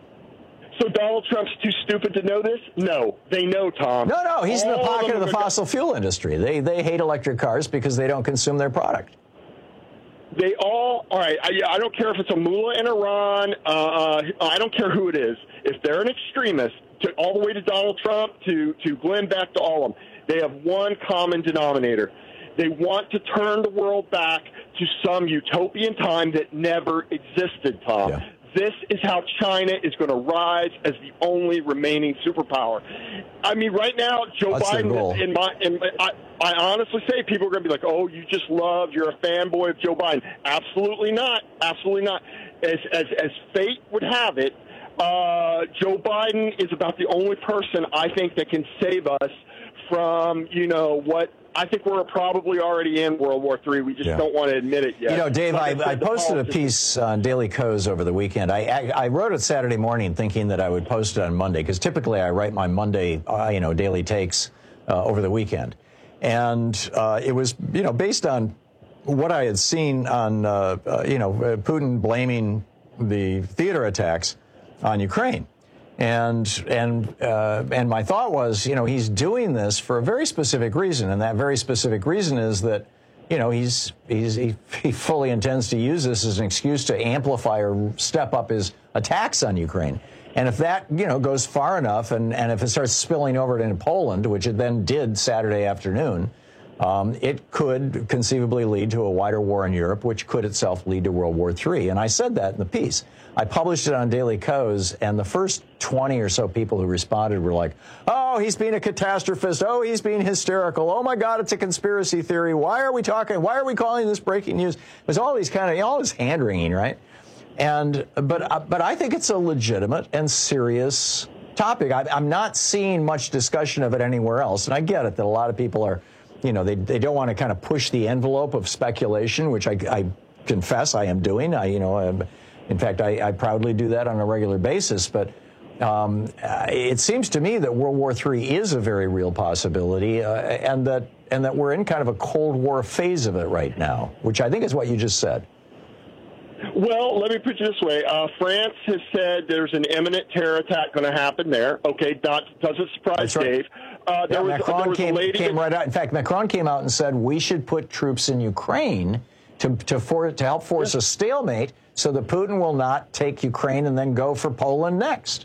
So Donald Trump's too stupid to know this? No, they know, Tom. No, no, he's All in the pocket of, of the fossil go- fuel industry. They they hate electric cars because they don't consume their product. They all, all right, I, I don't care if it's a mullah in Iran, uh, I don't care who it is. If they're an extremist, to, all the way to Donald Trump, to, to Glenn Beck, to all of them, they have one common denominator. They want to turn the world back to some utopian time that never existed, Tom. Yeah. This is how China is going to rise as the only remaining superpower. I mean, right now, Joe That's Biden, in my, in my I, I honestly say people are going to be like, oh, you just love, you're a fanboy of Joe Biden. Absolutely not. Absolutely not. As, as, as fate would have it, uh, Joe Biden is about the only person I think that can save us from, you know, what I think we're probably already in World War Three. We just yeah. don't want to admit it yet. You know, Dave, like I, I, I posted a piece on Daily Kos over the weekend. I, I, I wrote it Saturday morning thinking that I would post it on Monday, because typically I write my Monday, uh, you know, daily takes uh, over the weekend. And uh, it was, you know, based on what I had seen on, uh, uh, you know, Putin blaming the theater attacks on Ukraine. And and uh, and my thought was, you know, he's doing this for a very specific reason, and that very specific reason is that, you know, he's he's he, he fully intends to use this as an excuse to amplify or step up his attacks on Ukraine. And if that, you know, goes far enough, and and if it starts spilling over into Poland, which it then did Saturday afternoon, um, it could conceivably lead to a wider war in Europe, which could itself lead to World War Three. And I said that in the piece. I published it on Daily Kos, and the first twenty or so people who responded were like, oh, he's being a catastrophist. Oh, he's being hysterical. Oh, my God, it's a conspiracy theory. Why are we talking? Why are we calling this breaking news? It was all these kind of, you know, all this hand-wringing, right? And but uh, but I think it's a legitimate and serious topic. I, I'm not seeing much discussion of it anywhere else. And I get it that a lot of people are, you know, they, they don't want to kind of push the envelope of speculation, which I, I confess I am doing. I, you know, I'm, In fact, I, I proudly do that on a regular basis. But um, it seems to me that World War Three is a very real possibility, uh, and that and that we're in kind of a Cold War phase of it right now, which I think is what you just said. Well, let me put it this way. Uh, France has said there's an imminent terror attack going to happen there. Okay, that doesn't surprise right. Dave. Uh, there yeah, was, Macron there was came, a lady came that, right out. In fact, Macron came out and said we should put troops in Ukraine to to, for, to help force a stalemate so that Putin will not take Ukraine and then go for Poland next.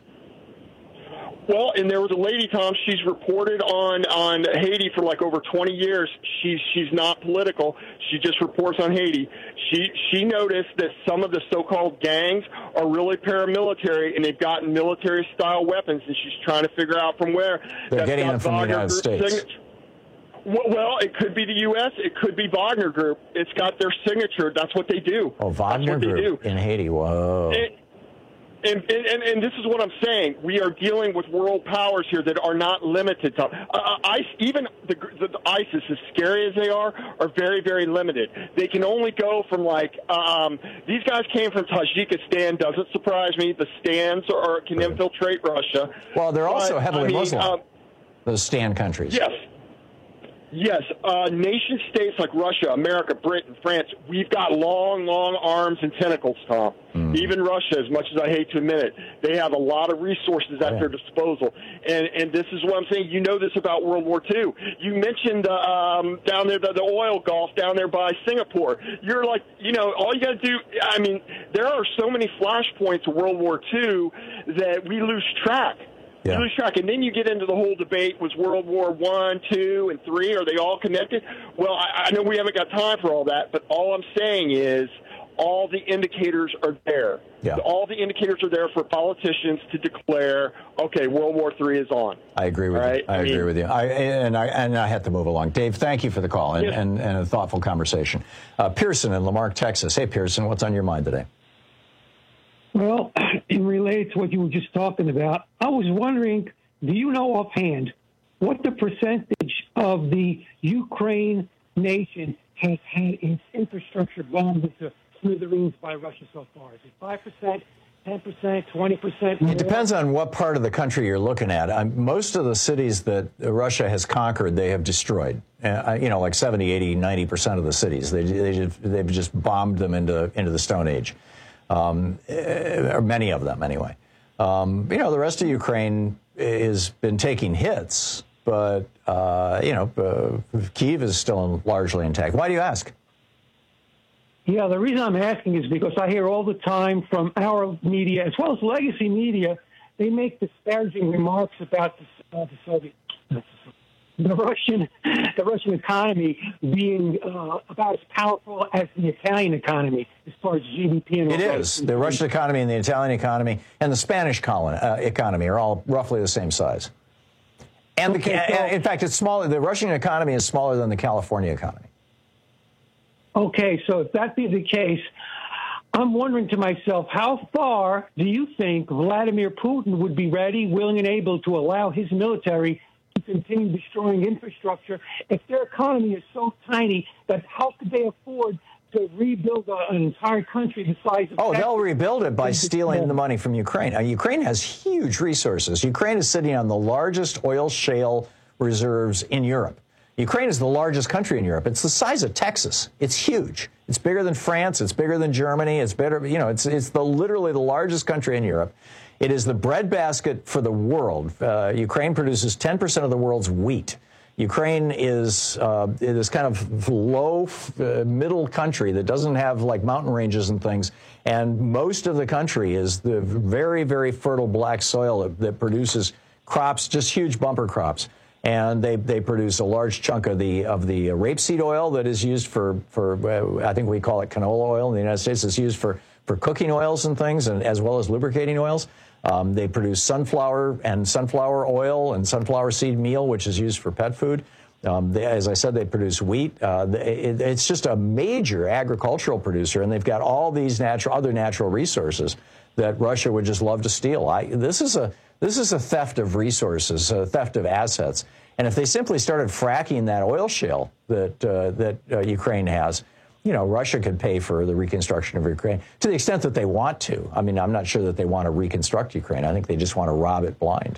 Well, and there was a lady, Tom, she's reported on, on Haiti for like over twenty years. She's she's not political. She just reports on Haiti. She she noticed that some of the so-called gangs are really paramilitary, and they've gotten military-style weapons, and she's trying to figure out from where. They're That's getting them from the United States. Signature. Well, it could be the U S It could be Wagner Group. It's got their signature. That's what they do. Oh, Wagner Group in Haiti. Whoa. And, and, and, and this is what I'm saying. We are dealing with world powers here that are not limited to. Uh, ICE, even the, the, the ISIS, as scary as they are, are very, very limited. They can only go from like um, these guys came from Tajikistan. Doesn't surprise me. The Stans are, can right. infiltrate Russia. Well, they're also but, heavily I mean, Muslim. Um, those Stan countries. Yes. Yes, uh, nation states like Russia, America, Britain, France, we've got long, long arms and tentacles, Tom. Mm. Even Russia, as much as I hate to admit it, they have a lot of resources at yeah. their disposal. And and this is what I'm saying. You know this about World War Two. You mentioned uh, um, down there, the, the oil gulf down there by Singapore. You're like, you know, all you got to do, I mean, there are so many flashpoints of World War Two that we lose track. Yeah. You lose track, and then you get into the whole debate: was World War One, Two, and Three, are they all connected? Well, I, I know we haven't got time for all that, but all I'm saying is all the indicators are there. Yeah. All the indicators are there for politicians to declare, okay, World War Three is on. I agree with right? you. I, I agree mean, with you. I, and I and I have to move along. Dave, thank you for the call and, yes. and, and a thoughtful conversation. Uh, Pearson in Lamarck, Texas. Hey, Pearson, what's on your mind today? Well, in related to what you were just talking about, I was wondering, do you know offhand what the percentage of the Ukraine nation has had its infrastructure bombed into smithereens by Russia so far? Is it five percent, ten percent, twenty percent? It depends on what part of the country you're looking at. Um, most of the cities that Russia has conquered, they have destroyed. Uh, you know, like seventy, eighty, ninety percent of the cities. They, they just, they've just bombed them into, into the Stone Age. Um, or many of them, anyway. Um, you know, the rest of Ukraine has been taking hits, but, uh, you know, uh, Kyiv is still largely intact. Why do you ask? Yeah, the reason I'm asking is because I hear all the time from our media, as well as legacy media, they make disparaging remarks about the, uh, the Soviet the Russian the Russian economy being uh, about as powerful as the Italian economy as far as G D P and all it that. is. The Russian economy and the Italian economy and the Spanish colony, uh, economy are all roughly the same size. And Okay, the, so- in fact, it's smaller. The Russian economy is smaller than the California economy. Okay, so if that be the case, I'm wondering to myself, how far do you think Vladimir Putin would be ready, willing, and able to allow his military to continue destroying infrastructure if their economy is so tiny that how could they afford to rebuild a, an entire country the size of Oh, Texas? they'll rebuild it by stealing the money from Ukraine. Uh, Ukraine has huge resources. Ukraine is sitting on the largest oil shale reserves in Europe. Ukraine is the largest country in Europe. It's the size of Texas. It's huge. It's bigger than France. It's bigger than Germany. It's better, you know, it's it's the literally the largest country in Europe. It is the breadbasket for the world. Uh, Ukraine produces ten percent of the world's wheat. Ukraine is uh, it is kind of low, uh, middle country that doesn't have like mountain ranges and things. And most of the country is the very, very fertile black soil that, that produces crops, just huge bumper crops. And they, they produce a large chunk of the of the rapeseed oil that is used for, for uh, I think we call it canola oil in the United States. It's used for, for cooking oils and things, and as well as lubricating oils. Um, they produce sunflower and sunflower oil and sunflower seed meal, which is used for pet food. Um, they, as I said, they produce wheat. Uh, they, it, it's just a major agricultural producer, and they've got all these natural other natural resources that Russia would just love to steal. I, this is a This is a theft of resources, a theft of assets. And if they simply started fracking that oil shale that uh, that uh, Ukraine has, you know, Russia could pay for the reconstruction of Ukraine to the extent that they want to. I mean, I'm not sure that they want to reconstruct Ukraine. I think they just want to rob it blind.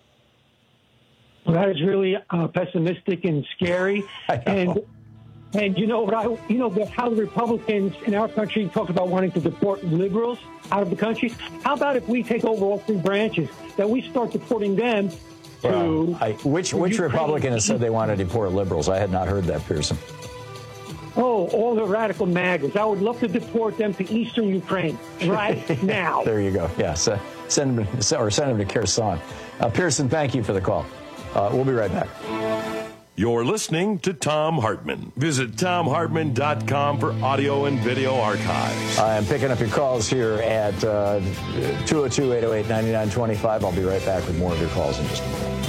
Well, that is really uh, pessimistic and scary. And and you know what I you know how the Republicans in our country talk about wanting to deport liberals out of the country. How about if we take over all three branches, that we start deporting them to Well, I, which which Ukraine. Republican has said they want to deport liberals? I had not heard that, Pearson. Oh, all the radical MAGAs. I would love to deport them to eastern Ukraine right now. There you go. Yeah, so send them or send them to Kherson. Uh, Pearson, thank you for the call. Uh, we'll be right back. You're listening to Thom Hartmann. Visit thom hartmann dot com for audio and video archives. I am picking up your calls here at uh, two oh two, eight oh eight, nine nine two five. I'll be right back with more of your calls in just a minute.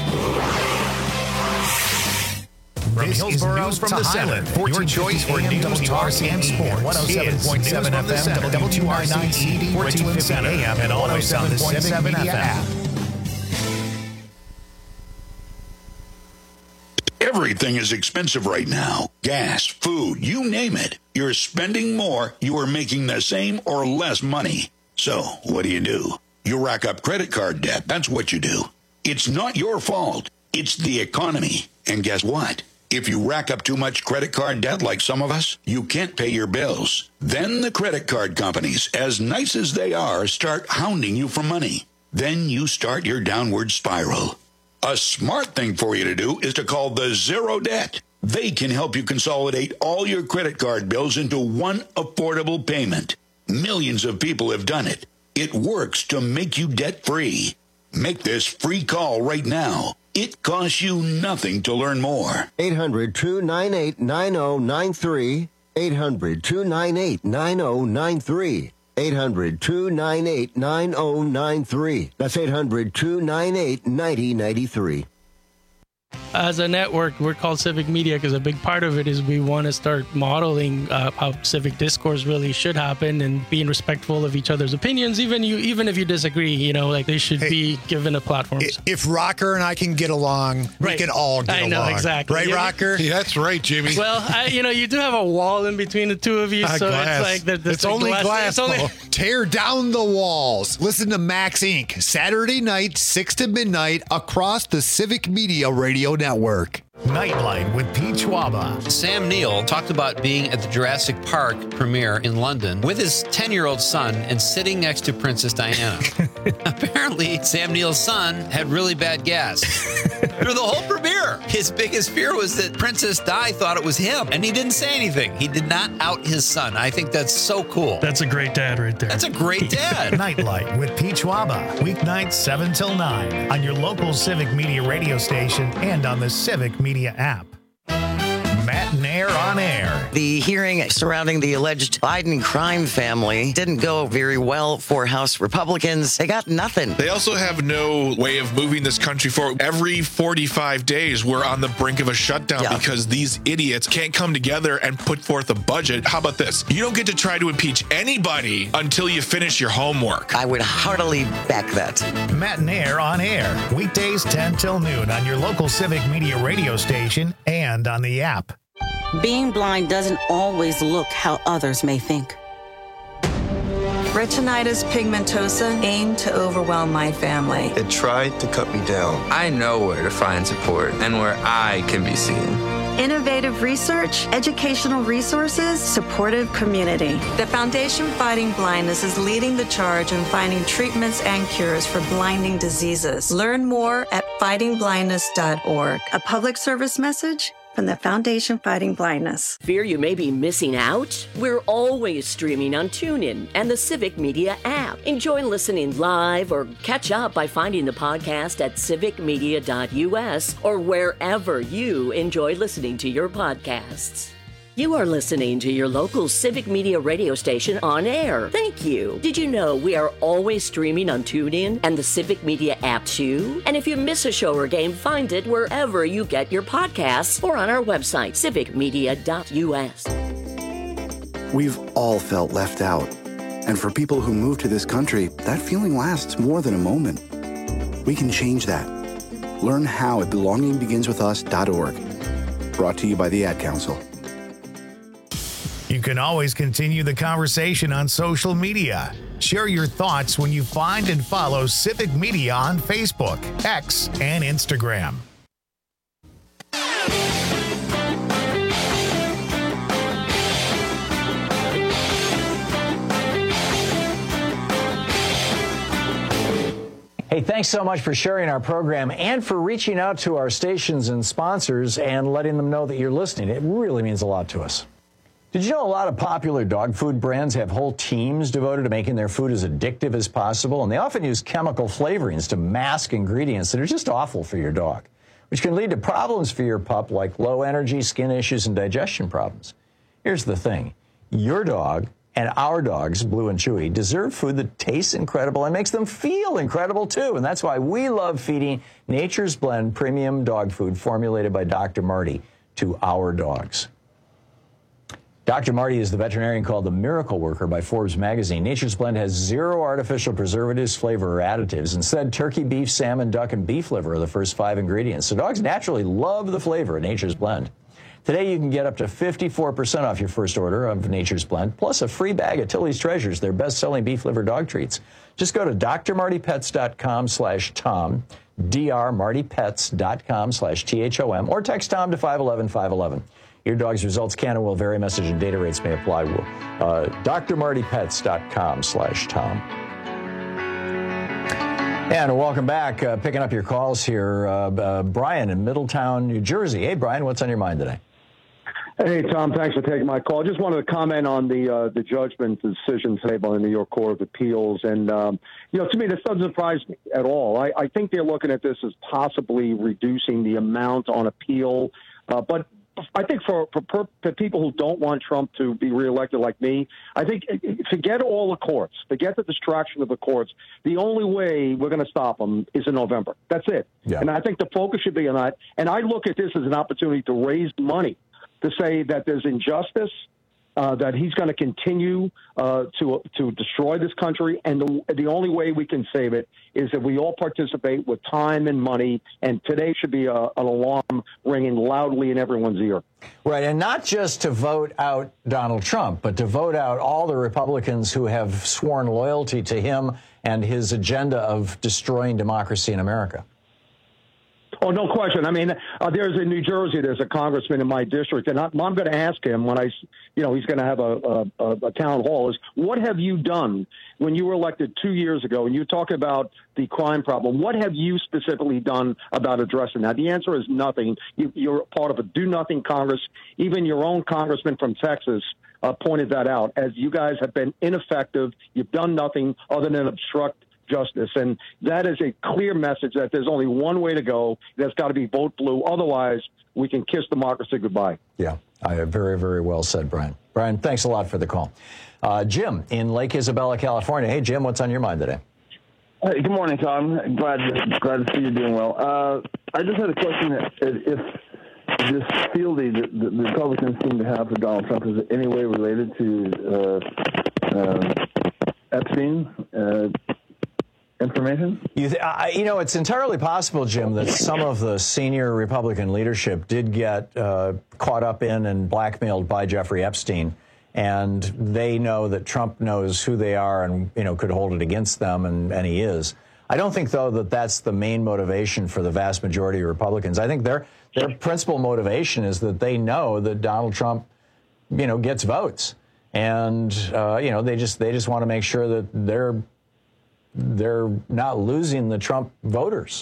From Hillsborough from the Center, your choice for news, talk, and sports. one oh seven point seven F M, W R C E, fourteen fifty A M, and on the seven point seven F M. Everything is expensive right now. Gas, food, you name it. You're spending more, you are making the same or less money. So, what do you do? You rack up credit card debt. That's what you do. It's not your fault. It's the economy. And guess what? If you rack up too much credit card debt like some of us, you can't pay your bills. Then the credit card companies, as nice as they are, start hounding you for money. Then you start your downward spiral. A smart thing for you to do is to call the Zero Debt. They can help you consolidate all your credit card bills into one affordable payment. Millions of people have done it. It works to make you debt-free. Make this free call right now. It costs you nothing to learn more. eight hundred, two nine eight, nine oh nine three. eight hundred, two nine eight, nine oh nine three. eight hundred, two nine eight, nine oh nine three. That's eight hundred, two nine eight, nine oh nine three. As a network, we're called Civic Media because a big part of it is we want to start modeling uh, how civic discourse really should happen and being respectful of each other's opinions. Even you, even if you disagree, you know, like they should hey, be given a platform. If Rocker and I can get along, right. we can all get I along. I know, exactly. Right, yeah, Rocker? Yeah, that's right, Jimmy. Well, I, you know, you do have a wall in between the two of you, uh, so glass. it's like... There, there's it's like only glass. glass. It's only... Tear down the walls. Listen to Max Incorporated. Saturday night, six to midnight, across the Civic Media Radio Network. Nightline with Pete Schwaba. Sam Neill talked about being at the Jurassic Park premiere in London with his ten-year-old son and sitting next to Princess Diana. Apparently, Sam Neill's son had really bad gas through the whole premiere. His biggest fear was that Princess Di thought it was him, and he didn't say anything. He did not out his son. I think that's so cool. That's a great dad right there. That's a great dad. Nightlight with Pete Schwaba. Weeknights seven till nine on your local Civic Media radio station and on the Civic Media Media app. Matt Nair on air. The hearing surrounding the alleged Biden crime family didn't go very well for House Republicans. They got nothing. They also have no way of moving this country forward. Every forty-five days, we're on the brink of a shutdown yeah. because these idiots can't come together and put forth a budget. How about this? You don't get to try to impeach anybody until you finish your homework. I would heartily back that. Matt Nair on air. Weekdays ten till noon on your local Civic Media radio station and on the app. Being blind doesn't always look how others may think. Retinitis pigmentosa aimed to overwhelm my family. It tried to cut me down. I know where to find support and where I can be seen. Innovative research, educational resources, supportive community. The Foundation Fighting Blindness is leading the charge in finding treatments and cures for blinding diseases. Learn more at fighting blindness dot org. A public service message from the Foundation Fighting Blindness. Fear you may be missing out? We're always streaming on TuneIn and the Civic Media app. Enjoy listening live or catch up by finding the podcast at civic media dot u s or wherever you enjoy listening to your podcasts. You are listening to your local Civic Media radio station on air. Thank you. Did you know we are always streaming on TuneIn and the Civic Media app too? And if you miss a show or game, find it wherever you get your podcasts or on our website, civic media dot u s. We've all felt left out. And for people who move to this country, that feeling lasts more than a moment. We can change that. Learn how at belonging begins with us dot org. Brought to you by the Ad Council. You can always continue the conversation on social media. Share your thoughts when you find and follow Civic Media on Facebook, X, and Instagram. Hey, thanks so much for sharing our program and for reaching out to our stations and sponsors and letting them know that you're listening. It really means a lot to us. Did you know a lot of popular dog food brands have whole teams devoted to making their food as addictive as possible? And they often use chemical flavorings to mask ingredients that are just awful for your dog, which can lead to problems for your pup like low energy, skin issues, and digestion problems. Here's the thing. Your dog and our dogs, Blue and Chewy, deserve food that tastes incredible and makes them feel incredible, too. And that's why we love feeding Nature's Blend premium dog food formulated by Doctor Marty to our dogs. Doctor Marty is the veterinarian called the Miracle Worker by Forbes magazine. Nature's Blend has zero artificial preservatives, flavor, or additives. Instead, turkey, beef, salmon, duck, and beef liver are the first five ingredients. So dogs naturally love the flavor of Nature's Blend. Today, you can get up to fifty-four percent off your first order of Nature's Blend, plus a free bag of Tilly's Treasures, their best-selling beef liver dog treats. Just go to d r marty pets dot com slash tom, d r marty pets dot com slash T H O M, or text Tom to five one one five one one. Your dog's results can and will vary. Message and data rates may apply. Uh, d r marty pets dot com slash tom. And welcome back. Uh, picking up your calls here. Uh, uh, Brian in Middletown, New Jersey. Hey, Brian, what's on your mind today? Hey, Tom, thanks for taking my call. Just wanted to comment on the uh, the judgment decision today by the New York Court of Appeals. And, um, you know, to me, this doesn't surprise me at all. I, I think they're looking at this as possibly reducing the amount on appeal. Uh, but I think for, for, for people who don't want Trump to be reelected like me, I think forget all the courts, forget the distraction of the courts. The only way we're going to stop him is in November. That's it. Yeah. And I think the focus should be on that. And I look at this as an opportunity to raise money, to say that there's injustice, uh, that he's going to continue uh, to to destroy this country, and the, the only way we can save it is that we all participate with time and money, and today should be a, an alarm ringing loudly in everyone's ear. Right, and not just to vote out Donald Trump, but to vote out all the Republicans who have sworn loyalty to him and his agenda of destroying democracy in America. Oh, no question. I mean, uh, there's in New Jersey, there's a congressman in my district, and I, I'm going to ask him when I, you know, he's going to have a, a, a town hall, is what have you done when you were elected two years ago and you talk about the crime problem? What have you specifically done about addressing that? The answer is nothing. You, you're part of a do-nothing Congress. Even your own congressman from Texas uh, pointed that out, as you guys have been ineffective. You've done nothing other than obstruct justice. And that is a clear message that there's only one way to go. That's got to be vote blue. Otherwise, we can kiss democracy goodbye. Yeah, I, very, very well said, Brian. Brian, thanks a lot for the call. Uh, Jim in Lake Isabella, California. Hey, Jim, what's on your mind today? Hey, good morning, Tom. Glad glad to see you doing well. Uh, I just had a question. If this fealty that the Republicans seem to have for Donald Trump is any way related to uh, uh, Epstein uh, information? You, th- I, you know, it's entirely possible, Jim, that some of the senior Republican leadership did get uh, caught up in and blackmailed by Jeffrey Epstein. And they know that Trump knows who they are and, you know, could hold it against them, and, and he is. I don't think, though, that that's the main motivation for the vast majority of Republicans. I think their their principal motivation is that they know that Donald Trump, you know, gets votes. And, uh, you know, they just they just want to make sure that they're they're not losing the Trump voters.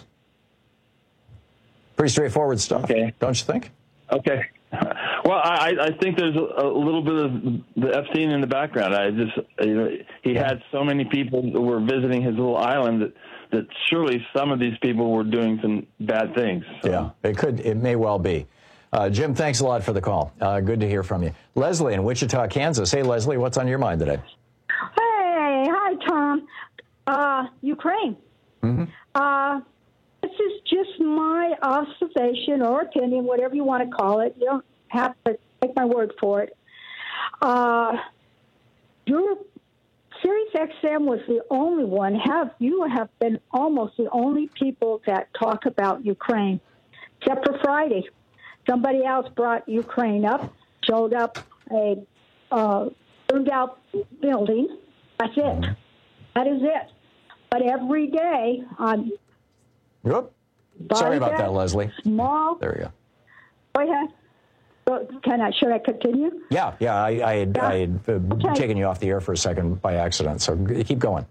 Pretty straightforward stuff, okay. Don't you think? Okay. Well, I, I think there's a, a little bit of the Epstein in the background. I just, you know, he had so many people who were visiting his little island that, that surely some of these people were doing some bad things. So. Yeah, it could, it may well be. Uh, Jim, thanks a lot for the call. Uh, good to hear from you. Leslie in Wichita, Kansas. Hey, Leslie, what's on your mind today? Hey, hi, Tom. Uh, Ukraine. Mm-hmm. Uh, this is just my observation or opinion, whatever you want to call it. You don't have to take my word for it. Uh, your Sirius X M was the only one. Have you have been almost the only people that talk about Ukraine, except for Friday. Somebody else brought Ukraine up, showed up a uh, burned out building. That's it. That is it. But every day on. Yep. Sorry about that, Leslie. Small. There we go. Go ahead. Can I? Should I continue? Yeah, yeah. I, I had, Yeah. I had uh, Okay. taken you off the air for a second by accident, so g- keep going.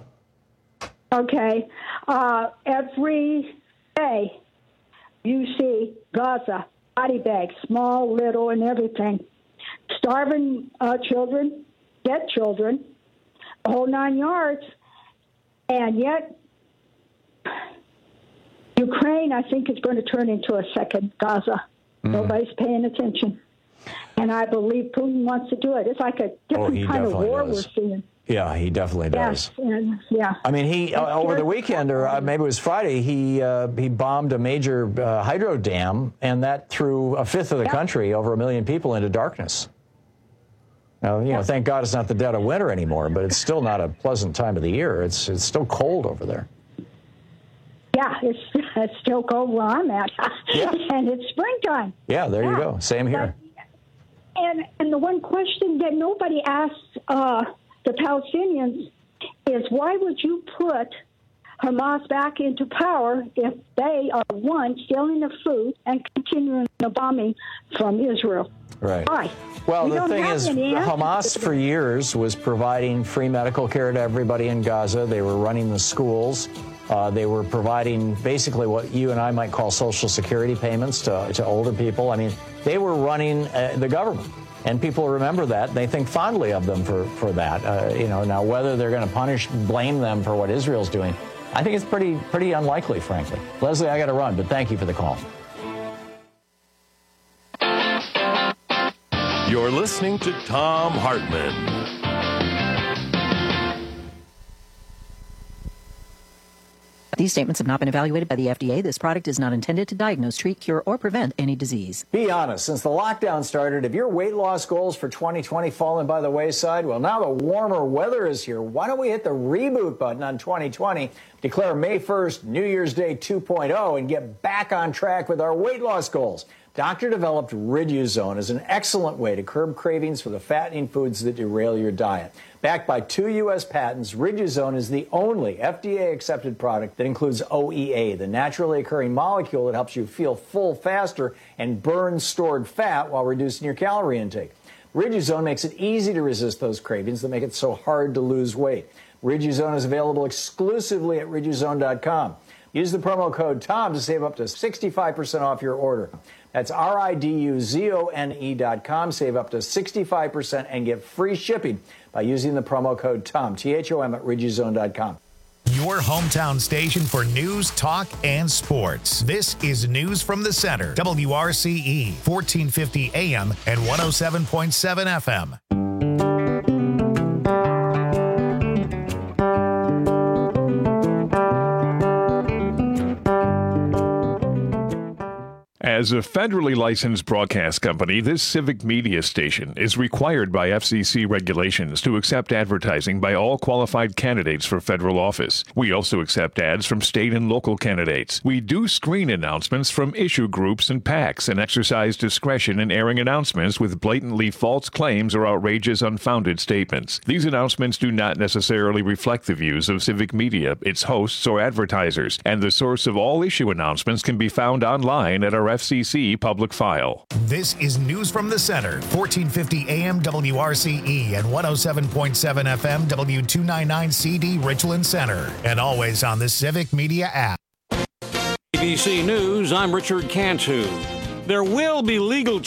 Okay. Uh, every day you see Gaza, body bags, small, little, and everything. Starving uh, children, dead children, the whole nine yards. And yet, Ukraine, I think, is going to turn into a second Gaza. Mm. Nobody's paying attention. And I believe Putin wants to do it. It's like a different Oh, he kind of definitely war does. we're seeing. Yeah, he definitely does. Yes, and, yeah. I mean, he uh, over the weekend, or uh, maybe it was Friday, he uh, he bombed a major uh, hydro dam, and that threw a fifth of the country, over a million people, into darkness. Now, you know, thank God it's not the dead of winter anymore, but it's still not a pleasant time of the year. It's it's still cold over there. Yeah, it's, it's still cold where I'm at. Yeah. And it's springtime. Yeah, there you Yeah. go. Same here. And and the one question that nobody asks uh, the Palestinians is, why would you put Hamas back into power if they are, one, stealing the food and continuing the bombing from Israel? Right. Why? Well, We the don't thing have is, any answers Hamas to for that. years was providing free medical care to everybody in Gaza. They were running the schools. Uh, they were providing basically what you and I might call Social Security payments to, to older people. I mean, they were running uh, the government. And people remember that. They think fondly of them for, for that. Uh, you know, now whether they're going to punish, blame them for what Israel's doing, I think it's pretty, pretty unlikely, frankly. Leslie, I got to run, but thank you for the call. You're listening to Tom Hartman. These statements have not been evaluated by the F D A. This product is not intended to diagnose, treat, cure, or prevent any disease. Be honest, since the lockdown started, have your weight loss goals for twenty twenty fallen by the wayside? Well, now the warmer weather is here. Why don't we hit the reboot button on twenty twenty, declare May first New Year's Day two point oh, and get back on track with our weight loss goals? Doctor-developed Riduzone is an excellent way to curb cravings for the fattening foods that derail your diet. Backed by two U S patents, Riduzone is the only F D A-accepted product that includes O E A, the naturally occurring molecule that helps you feel full faster and burn stored fat while reducing your calorie intake. Riduzone makes it easy to resist those cravings that make it so hard to lose weight. Riduzone is available exclusively at riduzone dot com. Use the promo code TOM to save up to sixty-five percent off your order. That's R I D U Z O N E dot com. Save up to sixty-five percent and get free shipping by using the promo code TOM, T H O M, at riduzone dot com. Your hometown station for news, talk, and sports. This is News from the Center. W R C E, fourteen fifty A M and one oh seven point seven F M. As a federally licensed broadcast company, this civic media station is required by F C C regulations to accept advertising by all qualified candidates for federal office. We also accept ads from state and local candidates. We do screen announcements from issue groups and PACs and exercise discretion in airing announcements with blatantly false claims or outrageous, unfounded statements. These announcements do not necessarily reflect the views of civic media, its hosts, or advertisers, and the source of all issue announcements can be found online at our F C C public file. This is News from the Center, fourteen fifty A M W R C E and one oh seven point seven F M W two ninety-nine C D Richland Center, and always on the Civic Media app. A B C News, I'm Richard Cantu. There will be legal